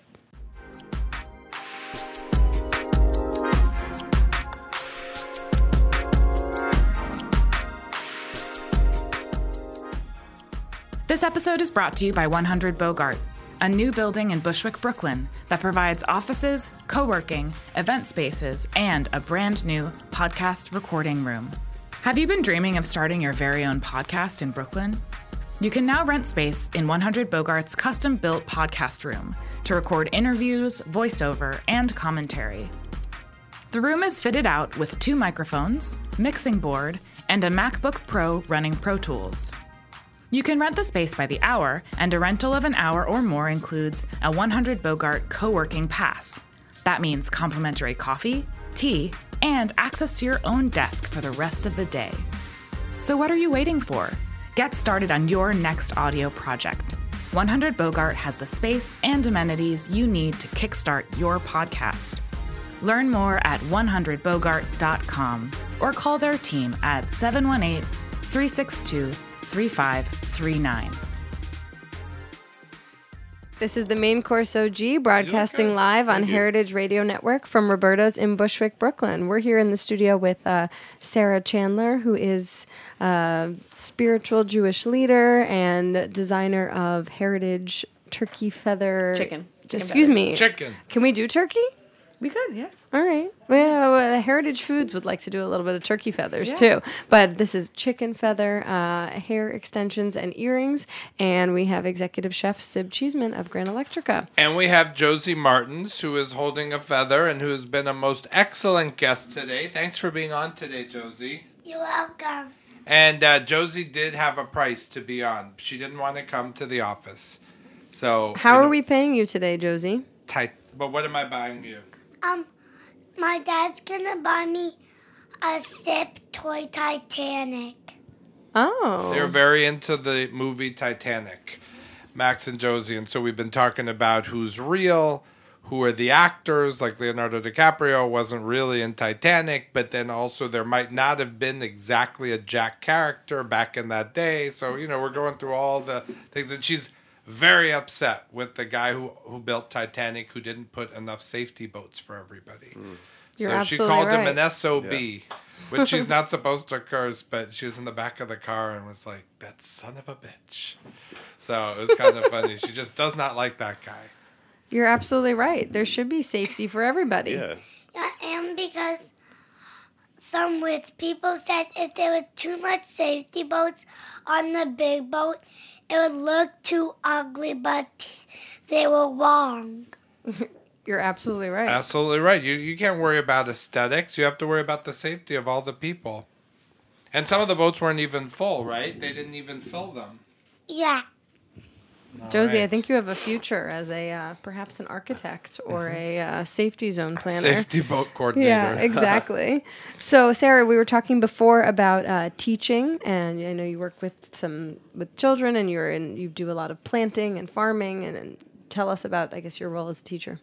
This episode is brought to you by one hundred Bogart, a new building in Bushwick, Brooklyn that provides offices, co-working, event spaces, and a brand new podcast recording room. Have you been dreaming of starting your very own podcast in Brooklyn? You can now rent space in one hundred Bogart's custom-built podcast room to record interviews, voiceover, and commentary. The room is fitted out with two microphones, mixing board, and a MacBook Pro running Pro Tools. You can rent the space by the hour, and a rental of an hour or more includes a one hundred Bogart co-working pass. That means complimentary coffee, tea, and access to your own desk for the rest of the day. So what are you waiting for? Get started on your next audio project. one hundred Bogart has the space and amenities you need to kickstart your podcast. Learn more at one hundred bogart dot com or call their team at seven one eight, three six two, three five three nine. This is the Main Course O G broadcasting Okay. live on Thank you. Heritage Radio Network from Roberta's in Bushwick, Brooklyn. We're here in the studio with uh, Sarah Chandler, who is a spiritual Jewish leader and designer of heritage turkey feather. Chicken. Chicken Excuse feathers. me. Chicken. Can we do turkey? We could, yeah. All right. Well, uh, Heritage Foods would like to do a little bit of turkey feathers Yeah. too. But this is chicken feather, uh, hair extensions, and earrings. And we have executive chef Sib Cheeseman of Grand Electrica. And we have Josie Martins, who is holding a feather and who has been a most excellent guest today. Thanks for being on today, Josie. You're welcome. And uh, Josie did have a price to be on. She didn't want to come to the office. So How you are know, we paying you today, Josie? tight? But what am I buying you? Um, my dad's gonna buy me a Sip toy Titanic. Oh. They're very into the movie Titanic, Max and Josie. And so we've been talking about who's real, who are the actors, like Leonardo DiCaprio wasn't really in Titanic, but then also there might not have been exactly a Jack character back in that day. So, you know, we're going through all the things, and she's very upset with the guy who, who built Titanic, who didn't put enough safety boats for everybody. Mm. You're so she absolutely called right. him an S O B, Yeah. which she's not supposed to curse, but she was in the back of the car and was like, that son of a bitch. So it was kind of funny. She just does not like that guy. You're absolutely right. There should be safety for everybody. Yeah. Yeah, and because some rich people said if there were too much safety boats on the big boat, it would look too ugly, but they were wrong. You're absolutely right. Absolutely right. You you can't worry about aesthetics. You have to worry about the safety of all the people. And some of the boats weren't even full, right? They didn't even fill them. Yeah. All Josie, I right. think you have a future as a uh, perhaps an architect or a uh, safety zone planner. Safety boat coordinator. Yeah, exactly. So, Sarah, we were talking before about uh, teaching, and I know you work with some with children, and you're in you do a lot of planting and farming, and, and tell us about, I guess, your role as a teacher.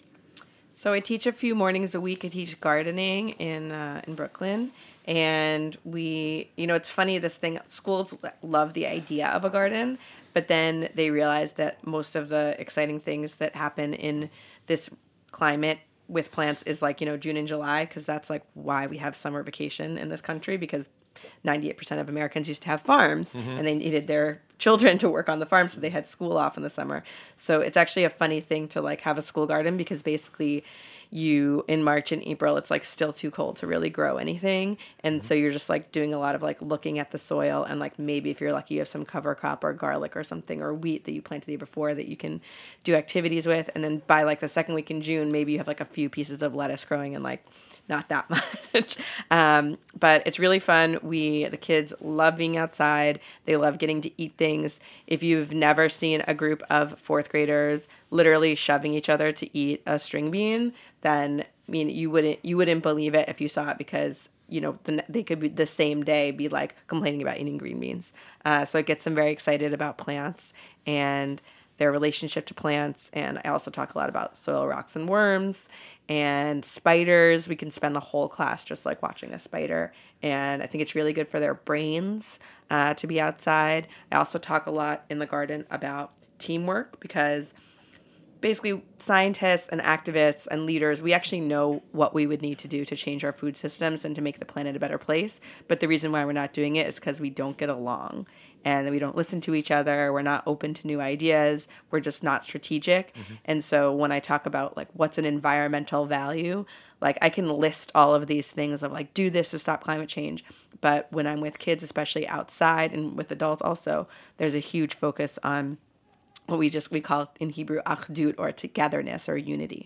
So I teach a few mornings a week. I teach gardening in uh, in Brooklyn, and we, you know, it's funny, this thing. Schools love the idea of a garden, but then they realize that most of the exciting things that happen in this climate with plants is like, you know, June and July, because that's like why we have summer vacation in this country, because ninety-eight percent of Americans used to have farms, Mhm. and they needed their children to work on the farm, so they had school off in the summer. So it's actually a funny thing to like have a school garden, because basically you in March and April it's like still too cold to really grow anything, and so you're just like doing a lot of like looking at the soil, and like maybe if you're lucky you have some cover crop or garlic or something or wheat that you planted the year before that you can do activities with, and then by like the second week in June maybe you have like a few pieces of lettuce growing and like not that much. um, but it's really fun. We, the kids love being outside. They love getting to eat things. If you've never seen a group of fourth graders literally shoving each other to eat a string bean, then I mean, you wouldn't, you wouldn't believe it if you saw it, because, you know, the, they could be the same day be like complaining about eating green beans. Uh, so it gets them very excited about plants and their relationship to plants. And I also talk a lot about soil, rocks, and worms and spiders. We can spend the whole class just like watching a spider. And I think it's really good for their brains uh, to be outside. I also talk a lot in the garden about teamwork, because basically scientists and activists and leaders, we actually know what we would need to do to change our food systems and to make the planet a better place. But the reason why we're not doing it is because we don't get along, and we don't listen to each other. We're not open to new ideas. We're just not strategic. Mm-hmm. And so when I talk about like what's an environmental value, like I can list all of these things of like, do this to stop climate change. But when I'm with kids, especially outside, and with adults also, there's a huge focus on what we just, we call it in Hebrew, achdut, or togetherness or unity.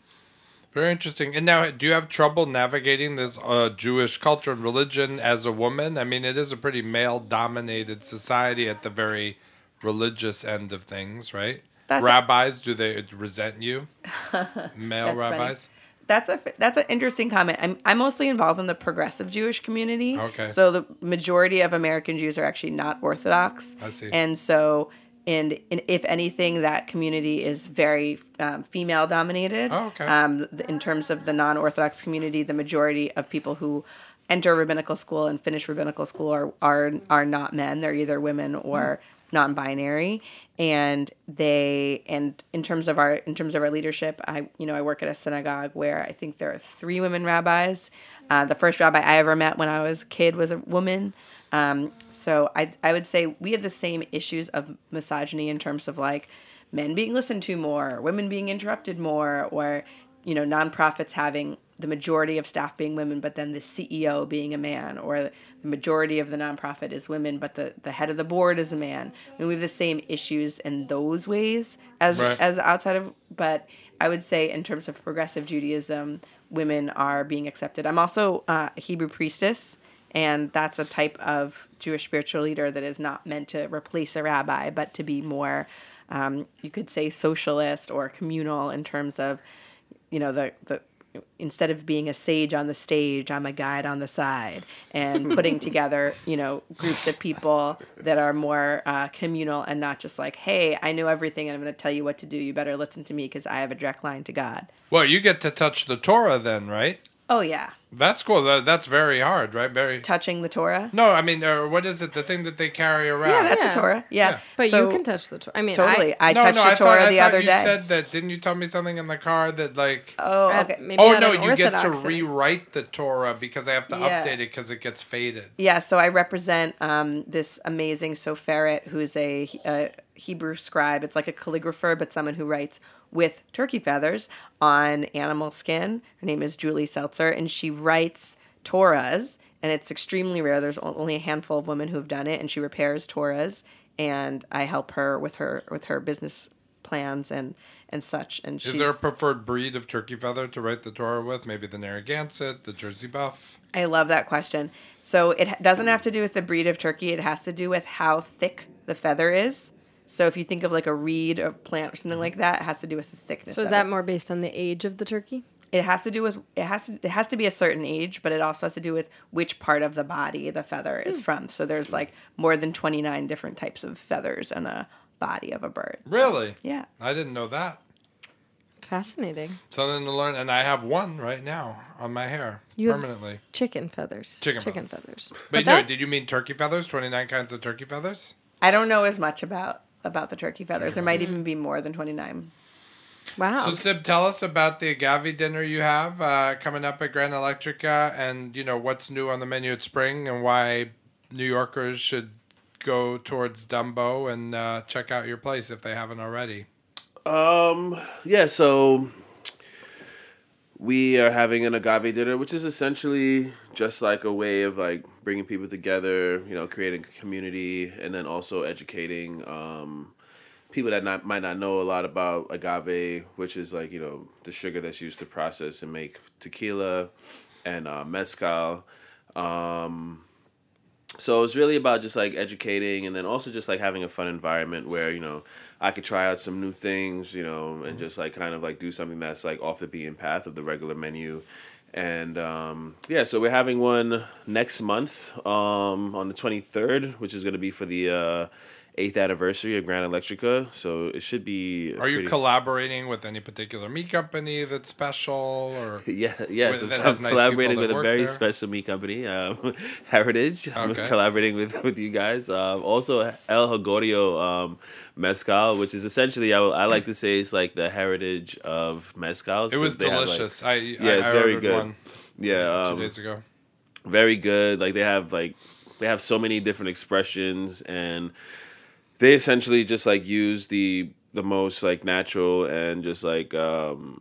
Very interesting. And now, do you have trouble navigating this uh, Jewish culture and religion as a woman? I mean, it is a pretty male-dominated society at the very religious end of things, right? That's rabbis, do they resent you? Male That's rabbis? Funny. That's a that's an interesting comment. I'm I'm mostly involved in the progressive Jewish community. Okay. So the majority of American Jews are actually not Orthodox. I see. And so, and, and if anything, that community is very um, female dominated. Oh, okay. Um, in terms of the non-Orthodox community, the majority of people who enter rabbinical school and finish rabbinical school are are are not men. They're either women or non-binary. And they, and in terms of our, in terms of our leadership, I, you know, I work at a synagogue where I think there are three women rabbis. Uh, the first rabbi I ever met when I was a kid was a woman. Um, so I, I would say we have the same issues of misogyny in terms of like men being listened to more, women being interrupted more, or, you know, nonprofits having the majority of staff being women, but then the C E O being a man, or the majority of the nonprofit is women, but the, the head of the board is a man. I mean, we have the same issues in those ways as Right. as outside of, but I would say in terms of progressive Judaism, women are being accepted. I'm also uh, a Hebrew priestess, and that's a type of Jewish spiritual leader that is not meant to replace a rabbi, but to be more, um, you could say, socialist or communal in terms of, you know, the, the instead of being a sage on the stage, I'm a guide on the side, and putting together, you know, groups of people that are more uh, communal and not just like, hey, I know everything and I'm going to tell you what to do. You better listen to me because I have a direct line to God. Well, you get to touch the Torah then, right? Oh, yeah. That's cool. That, that's very hard, right? Very touching the Torah. No, I mean, uh, what is it? The thing that they carry around? Yeah, that's Yeah. a Torah. Yeah, Yeah. But So- you can touch the Torah. I mean, totally. I, I, no, touched no, the I Torah thought, the I thought other you day. said that. Didn't you tell me something in the car that like? Oh, at- okay. maybe Oh at no, an you get to Orthodox city. rewrite the Torah because they have to Yeah. update it because it gets faded. Yeah, so I represent um, this amazing Soferet, who's a, a Hebrew scribe. It's like a calligrapher, but someone who writes with turkey feathers on animal skin. Her name is Julie Seltzer, and she writes Torahs, and it's extremely rare. There's only a handful of women who have done it, and she repairs Torahs, and I help her with her with her business plans and and such. And Is she's, there a preferred breed of turkey feather to write the Torah with? Maybe the Narragansett, the Jersey Buff. I love that question. So it ha- doesn't have to do with the breed of turkey. It has to do with how thick the feather is. So if you think of like a reed or plant or something like that, it has to do with the thickness. So is of that it. more based on the age of the turkey? It has to do with it has to it has to be a certain age, but it also has to do with which part of the body the feather is from. So there's like more than twenty-nine different types of feathers in a body of a bird. Really? Yeah. I didn't know that. Fascinating. Something to learn, and I have one right now on my hair You have permanently. chicken feathers. Chicken chicken feathers. feathers. But, But no, that- did you mean turkey feathers? twenty-nine kinds of turkey feathers? I don't know as much about about the turkey feathers. There might even be more than twenty-nine. Wow. So, Sib, tell us about the agave dinner you have uh, coming up at Grand Electrica, and you know what's new on the menu at Spring, and why New Yorkers should go towards Dumbo and uh, check out your place if they haven't already. Um. Yeah. So we are having an agave dinner, which is essentially just like a way of like bringing people together. You know, creating a community, and then also educating um, people that not might not know a lot about agave, which is like you know the sugar that's used to process and make tequila and uh, mezcal. Um, So it's really about just like educating, and then also just like having a fun environment where, you know, I could try out some new things, you know, and just like kind of like do something that's like off the beaten path of the regular menu. And um, yeah, so we're having one next month um, on the twenty-third, which is going to be for the uh, eighth anniversary of Grand Electrica. So it should be. Are you pretty- collaborating with any particular meat company that's special, or Yeah, yes. With- I'm that has nice collaborating people with that a work very there? special meat company, um, Heritage. I'm Okay. collaborating with, with you guys. Um, also, El Hogorio um, Mezcal, which is essentially, I, I like to say, it's like the heritage of mezcals. It was 'cause they have, like- delicious. I yeah, I, it's I very ordered good. one Yeah, two um, days ago. very good. Like they have like they have so many different expressions, and they essentially just like use the the most like natural and just like um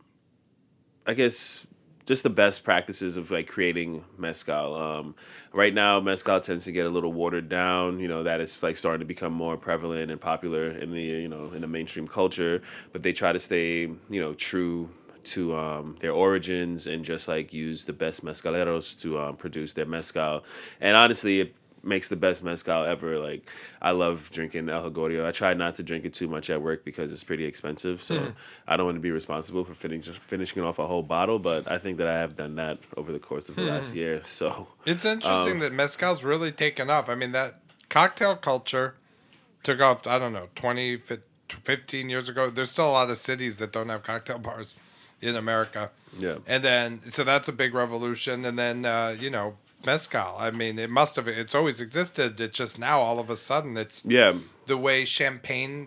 I guess just the best practices of like creating mezcal. Um, right now, mezcal tends to get a little watered down. You know, that is like starting to become more prevalent and popular in the you know in the mainstream culture. But they try to stay you know true to um, their origins and just like use the best mezcaleros to um, produce their mezcal. And honestly, it makes the best mezcal ever. Like I love drinking El Hogorio. I try not to drink it too much at work because it's pretty expensive. So Mhm. I don't want to be responsible for finish, finishing off a whole bottle. But I think that I have done that over the course of the Hmm. last year. So It's interesting um, that mezcal's really taken off. I mean, that cocktail culture took off, I don't know, twenty, fifteen years ago. There's still a lot of cities that don't have cocktail bars in America. Yeah. And then, so that's a big revolution. And then, uh, you know, mezcal. I mean, it must have, it's always existed. It's just now all of a sudden it's yeah. the way champagne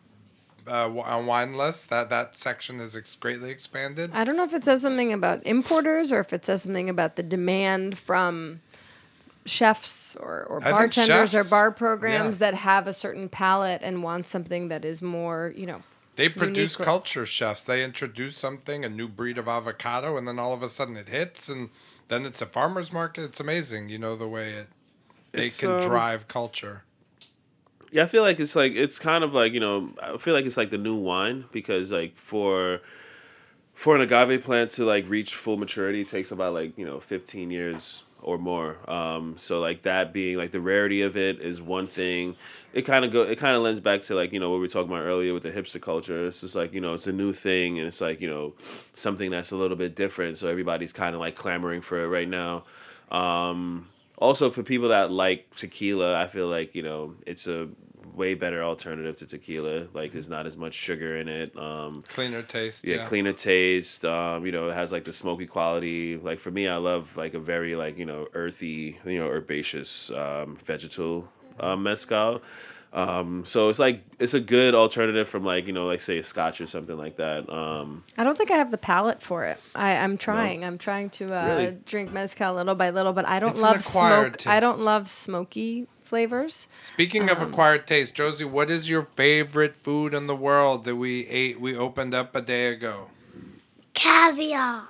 uh, on wine lists, that, that section is ex- greatly expanded. I don't know if it says something about importers or if it says something about the demand from chefs or, or I think bartenders or chefs, bar programs yeah. that have a certain palate and want something that is more, you know. They produce unique. culture chefs. They introduce something, a new breed of avocado, and then all of a sudden it hits, and then it's a farmer's market. It's amazing, you know, the way it they It's, can um, drive culture. Yeah, I feel like it's like it's kind of like you know I feel like it's like the new wine because like for for an agave plant to like reach full maturity it takes about like you know fifteen years or more. Um, so like that being like the rarity of it is one thing. It kind of go. It kind of lends back to like you know what we were talking about earlier with the hipster culture. It's just like you know it's a new thing and it's like you know something that's a little bit different. So everybody's kind of like clamoring for it right now. Um, also for people that like tequila, I feel like you know it's a way better alternative to tequila. Like there's not as much sugar in it. Um, cleaner taste. Yeah, Yeah, cleaner taste. Um, you know, it has like the smoky quality. Like for me, I love like a very like you know earthy, you know, herbaceous um, vegetal uh, mezcal. Um, so it's like it's a good alternative from like you know like say a scotch or something like that. Um, I don't think I have the palate for it. I, I'm trying. I'm trying to uh, Really? drink mezcal little by little, but I don't It's an love acquired smoke. I don't taste. love smoky flavors. Speaking of acquired taste, Josie, what is your favorite food in the world that we ate? We opened up a day ago. Caviar.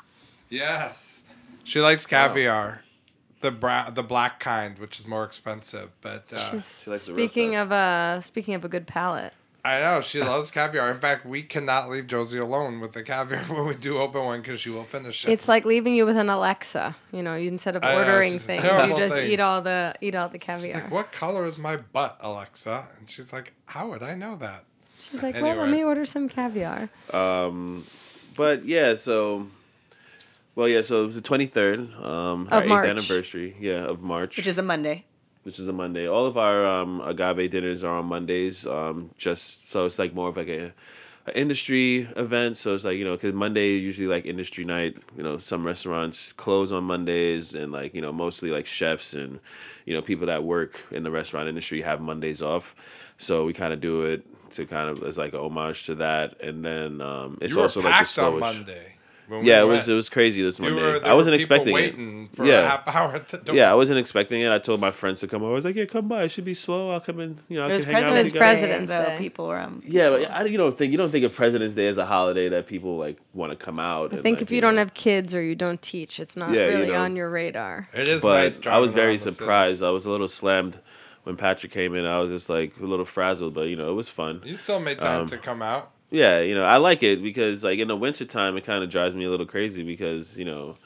Yes, she likes caviar, the brown, the black kind, which is more expensive. But uh, She's She likes the real speaking stuff. of a speaking of a good palate. I know she loves caviar. In fact, we cannot leave Josie alone with the caviar when we do open one because she will finish it. It's like leaving you with an Alexa. You know, you, instead of I know, ordering it's just things, you terrible just things. eat all the eat all the She's caviar. like, "What color is my butt, Alexa?" And she's like, "How would I know that?" She's like, well, let Anyway. me order some caviar. um, but yeah, so well, yeah, so it was the twenty-third, um, our Of eighth March. anniversary, yeah, of March, Which is a Monday. which is a Monday. All of our um, agave dinners are on Mondays, um, just so it's like more of like a, a industry event. So it's like you know, because Monday usually like industry night. You know, some restaurants close on Mondays, and like you know, mostly like chefs and you know people that work in the restaurant industry have Mondays off. So we kind of do it to kind of as like a homage to that, and then um, it's You were also like the packed on slowest. Monday. when we Yeah, it went. was it was crazy this You Monday. were- there I wasn't were people expecting waiting it. for yeah. a half hour at the door. Yeah, I wasn't expecting it. I told my friends to come over. I was like, "Yeah, come by. It should be slow. I'll come in. You know, I It was can hang out with President's you Day, guys." President's so Day. people were um. Yeah, but I, you don't think you don't think of President's Day as a holiday that people like want to come out. I and, think like, if you don't know. have kids or you don't teach, it's not Yeah, you really know. on your radar. It is But nice. I was driving very around the city. surprised. I was a little slammed when Patrick came in. I was just like a little frazzled, but you know, it was fun. You still made time Um, to come out. Yeah, you know, I like it because like in the wintertime, it kind of drives me a little crazy because you know,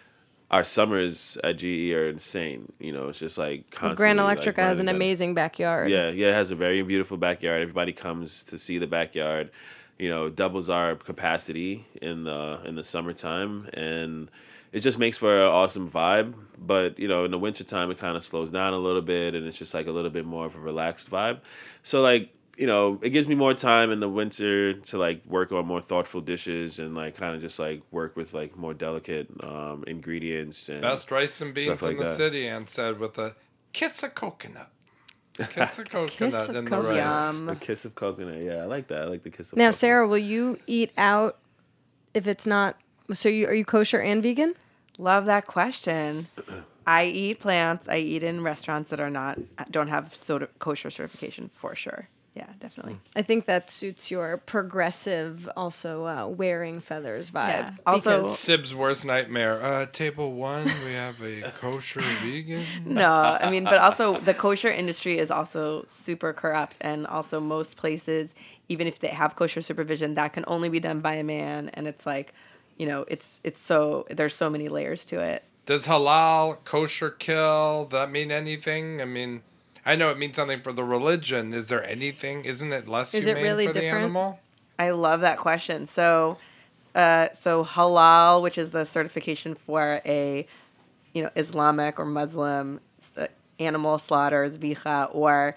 our summers at G E are insane. You know, it's just like constantly. Grand like, Electrica has an running down- amazing backyard. Yeah, yeah, it has a very beautiful backyard. Everybody comes to see the backyard. You know, doubles our capacity in the in the summertime, and it just makes for an awesome vibe. But you know, in the wintertime, it kind of slows down a little bit, and it's just like a little bit more of a relaxed vibe. So like, you know, it gives me more time in the winter to like work on more thoughtful dishes and like kind of just like work with like more delicate um, ingredients and Best rice and beans stuff like in the that. city, and said with a kiss of coconut. Kiss of coconut Kiss of in the coconut. rice. Yum. a kiss of coconut. Yeah, I like that. I like the kiss of Now, coconut. Sarah, will you eat out if it's not? So, you are you kosher and vegan? Love that question. I eat plants. I eat in restaurants that are not don't have soda, kosher certification for sure. Yeah, definitely. I think that suits your progressive, also uh, wearing feathers vibe. Yeah. Also- because- Sib's worst nightmare. Uh, table one, we have a kosher vegan. No, I mean, but also the kosher industry is also super corrupt, and also most places, even if they have kosher supervision, that can only be done by a man, and it's like, you know, it's it's so there's so many layers to it. Does halal, kosher kill, that mean anything? I mean, I know it means something for the religion. Is there anything? Isn't it less Is it humane really for the different? animal? I love that question. So, uh, so halal, which is the certification for a, you know, Islamic or Muslim uh, animal slaughter, zbicha, or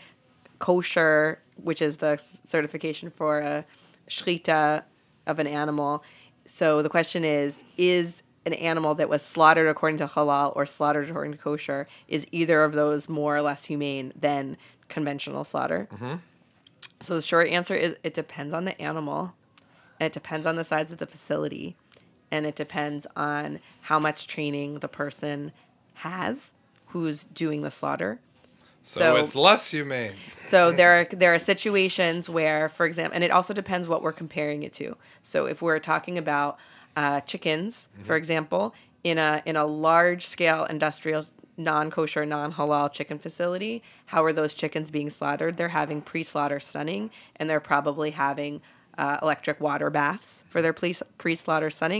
kosher, which is the s- certification for a shchita of an animal. So the question is, is an animal that was slaughtered according to halal or slaughtered according to kosher, is either of those more or less humane than conventional slaughter? Mm-hmm. So the short answer is it depends on the animal, and it depends on the size of the facility, and it depends on how much training the person has who's doing the slaughter. So, So- it's less humane. So there are there are situations where, for example, and it also depends what we're comparing it to. So if we're talking about uh, chickens, for example, in a in a large scale industrial non-kosher, non-halal chicken facility, how are those chickens being slaughtered? They're having pre-slaughter stunning, and they're probably having uh, electric water baths for their pre- pre-slaughter stunning.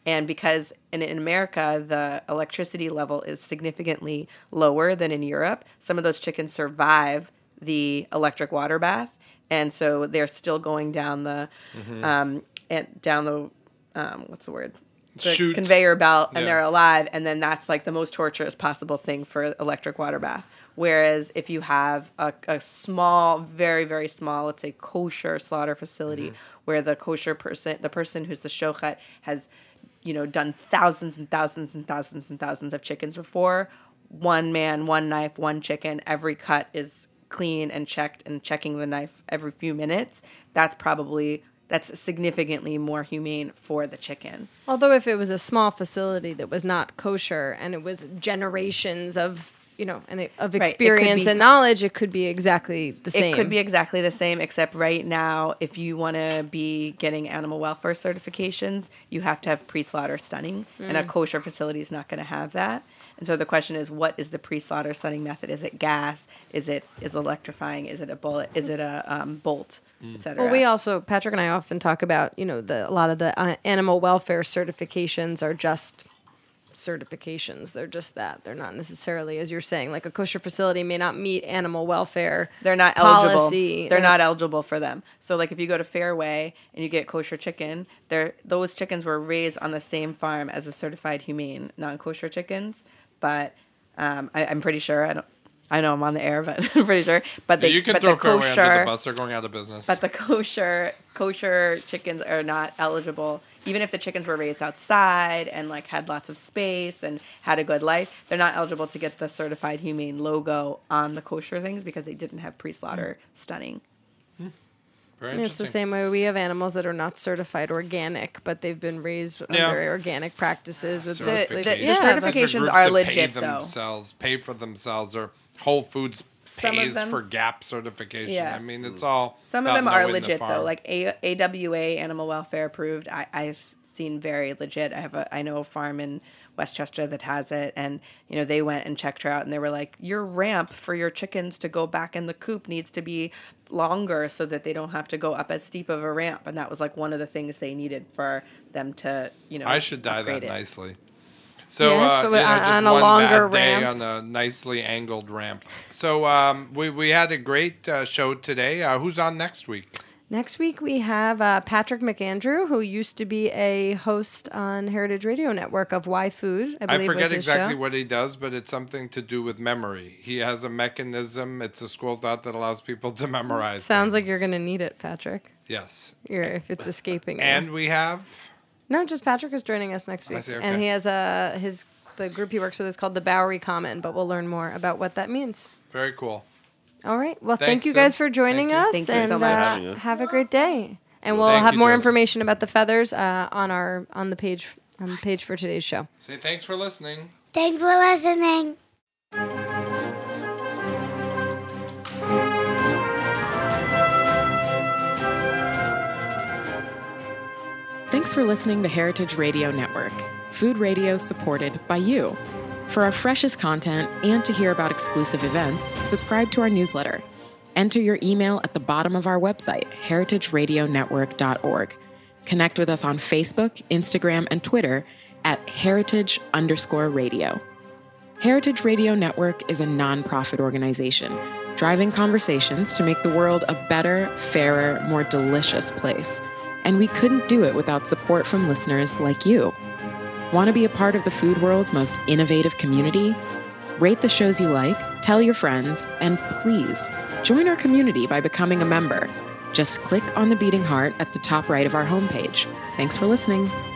And because in, in America, the electricity level is significantly lower than in Europe, some of those chickens survive the electric water bath. And so they're still going down the, mm-hmm. um, and down the, um, what's the word? The Shoot. conveyor belt, and Yeah. they're alive. And then that's like the most torturous possible thing for electric water bath. Whereas if you have a, a small, very, very small, let's say kosher slaughter facility, mm-hmm. where the kosher person, the person who's the shochet has, you know, done thousands and thousands and thousands and thousands of chickens before, one man, one knife, one chicken, every cut is clean and checked, and checking the knife every few minutes, that's probably, that's significantly more humane for the chicken. Although if it was a small facility that was not kosher and it was generations of, you know, and of experience right. and knowledge, it could be exactly the same. It could be exactly the same, except right now, if you want to be getting animal welfare certifications, you have to have pre-slaughter stunning, mm. and a kosher facility is not going to have that. And so the question is, what is the pre-slaughter stunning method? Is it gas? Is it is electrifying? Is it a bullet? Is it a um, bolt? Mm. Et cetera. Well, we also, Patrick and I often talk about, you know, the a lot of the uh, animal welfare certifications are just certifications. They're just that. They're not necessarily, as you're saying, like a kosher facility may not meet animal welfare. They're not policy. eligible. They're not eligible for them. So, like, if you go to Fairway and you get kosher chicken, they're, those chickens were raised on the same farm as the certified humane non-kosher chickens. But um, I, I'm pretty sure. I don't. I know I'm on the air, but I'm pretty sure. But yeah, they, you can but throw the Fairway kosher, under the bus. They're going out of business. But the kosher kosher chickens are not eligible. Even if the chickens were raised outside and like had lots of space and had a good life, they're not eligible to get the certified humane logo on the kosher things because they didn't have pre-slaughter mm. stunning. Mm. Very I mean, it's the same way we have animals that are not certified organic, but they've been raised yeah. under organic practices. With the, the, the, yeah, the certifications are legit, pay though. Themselves, pay for themselves, or Whole Foods Some pays them, for GAP certification. Yeah. I mean, it's all. Some of them are legit though, like a- AWA, Animal Welfare Approved. I, I've seen very legit. I have a, I know a farm in Westchester that has it, and you know they went and checked her out, and they were like, "Your ramp for your chickens to go back in the coop needs to be longer so that they don't have to go up as steep of a ramp." And that was like one of the things they needed for them to, you know. I should dye that it. nicely. So, yes, uh, so you know, on, just on a one longer bad day ramp. on a nicely angled ramp. So um, we we had a great uh, show today. Uh, who's on next week? Next week we have uh, Patrick McAndrew, who used to be a host on Heritage Radio Network of Why Food. I believe I forget was his exactly show. what he does, but it's something to do with memory. He has a mechanism. It's a school of thought that allows people to memorize. Sounds things. like you're going to need it, Patrick. Yes. You're, if it's escaping you. And we have. No, just Patrick is joining us next week, I see, okay. and he has a his the group he works with is called the Bowery Common, but we'll learn more about what that means. Very cool. All right. Well, Thanks, thank you Sim. guys for joining Thank you. us, Thank you and so much uh, for having us. have a great day. And Well, we'll thank have you, more Joseph. information about the feathers uh, on our on the page on the page for today's show. Say thanks for listening. Thanks for listening. Thanks for listening to Heritage Radio Network, food radio supported by you. For our freshest content and to hear about exclusive events, subscribe to our newsletter. Enter your email at the bottom of our website, heritage radio network dot org. Connect with us on Facebook, Instagram, and Twitter at heritage underscore radio. Heritage Radio Network is a nonprofit organization driving conversations to make the world a better, fairer, more delicious place. And we couldn't do it without support from listeners like you. Want to be a part of the food world's most innovative community? Rate the shows you like, tell your friends, and please join our community by becoming a member. Just click on the beating heart at the top right of our homepage. Thanks for listening.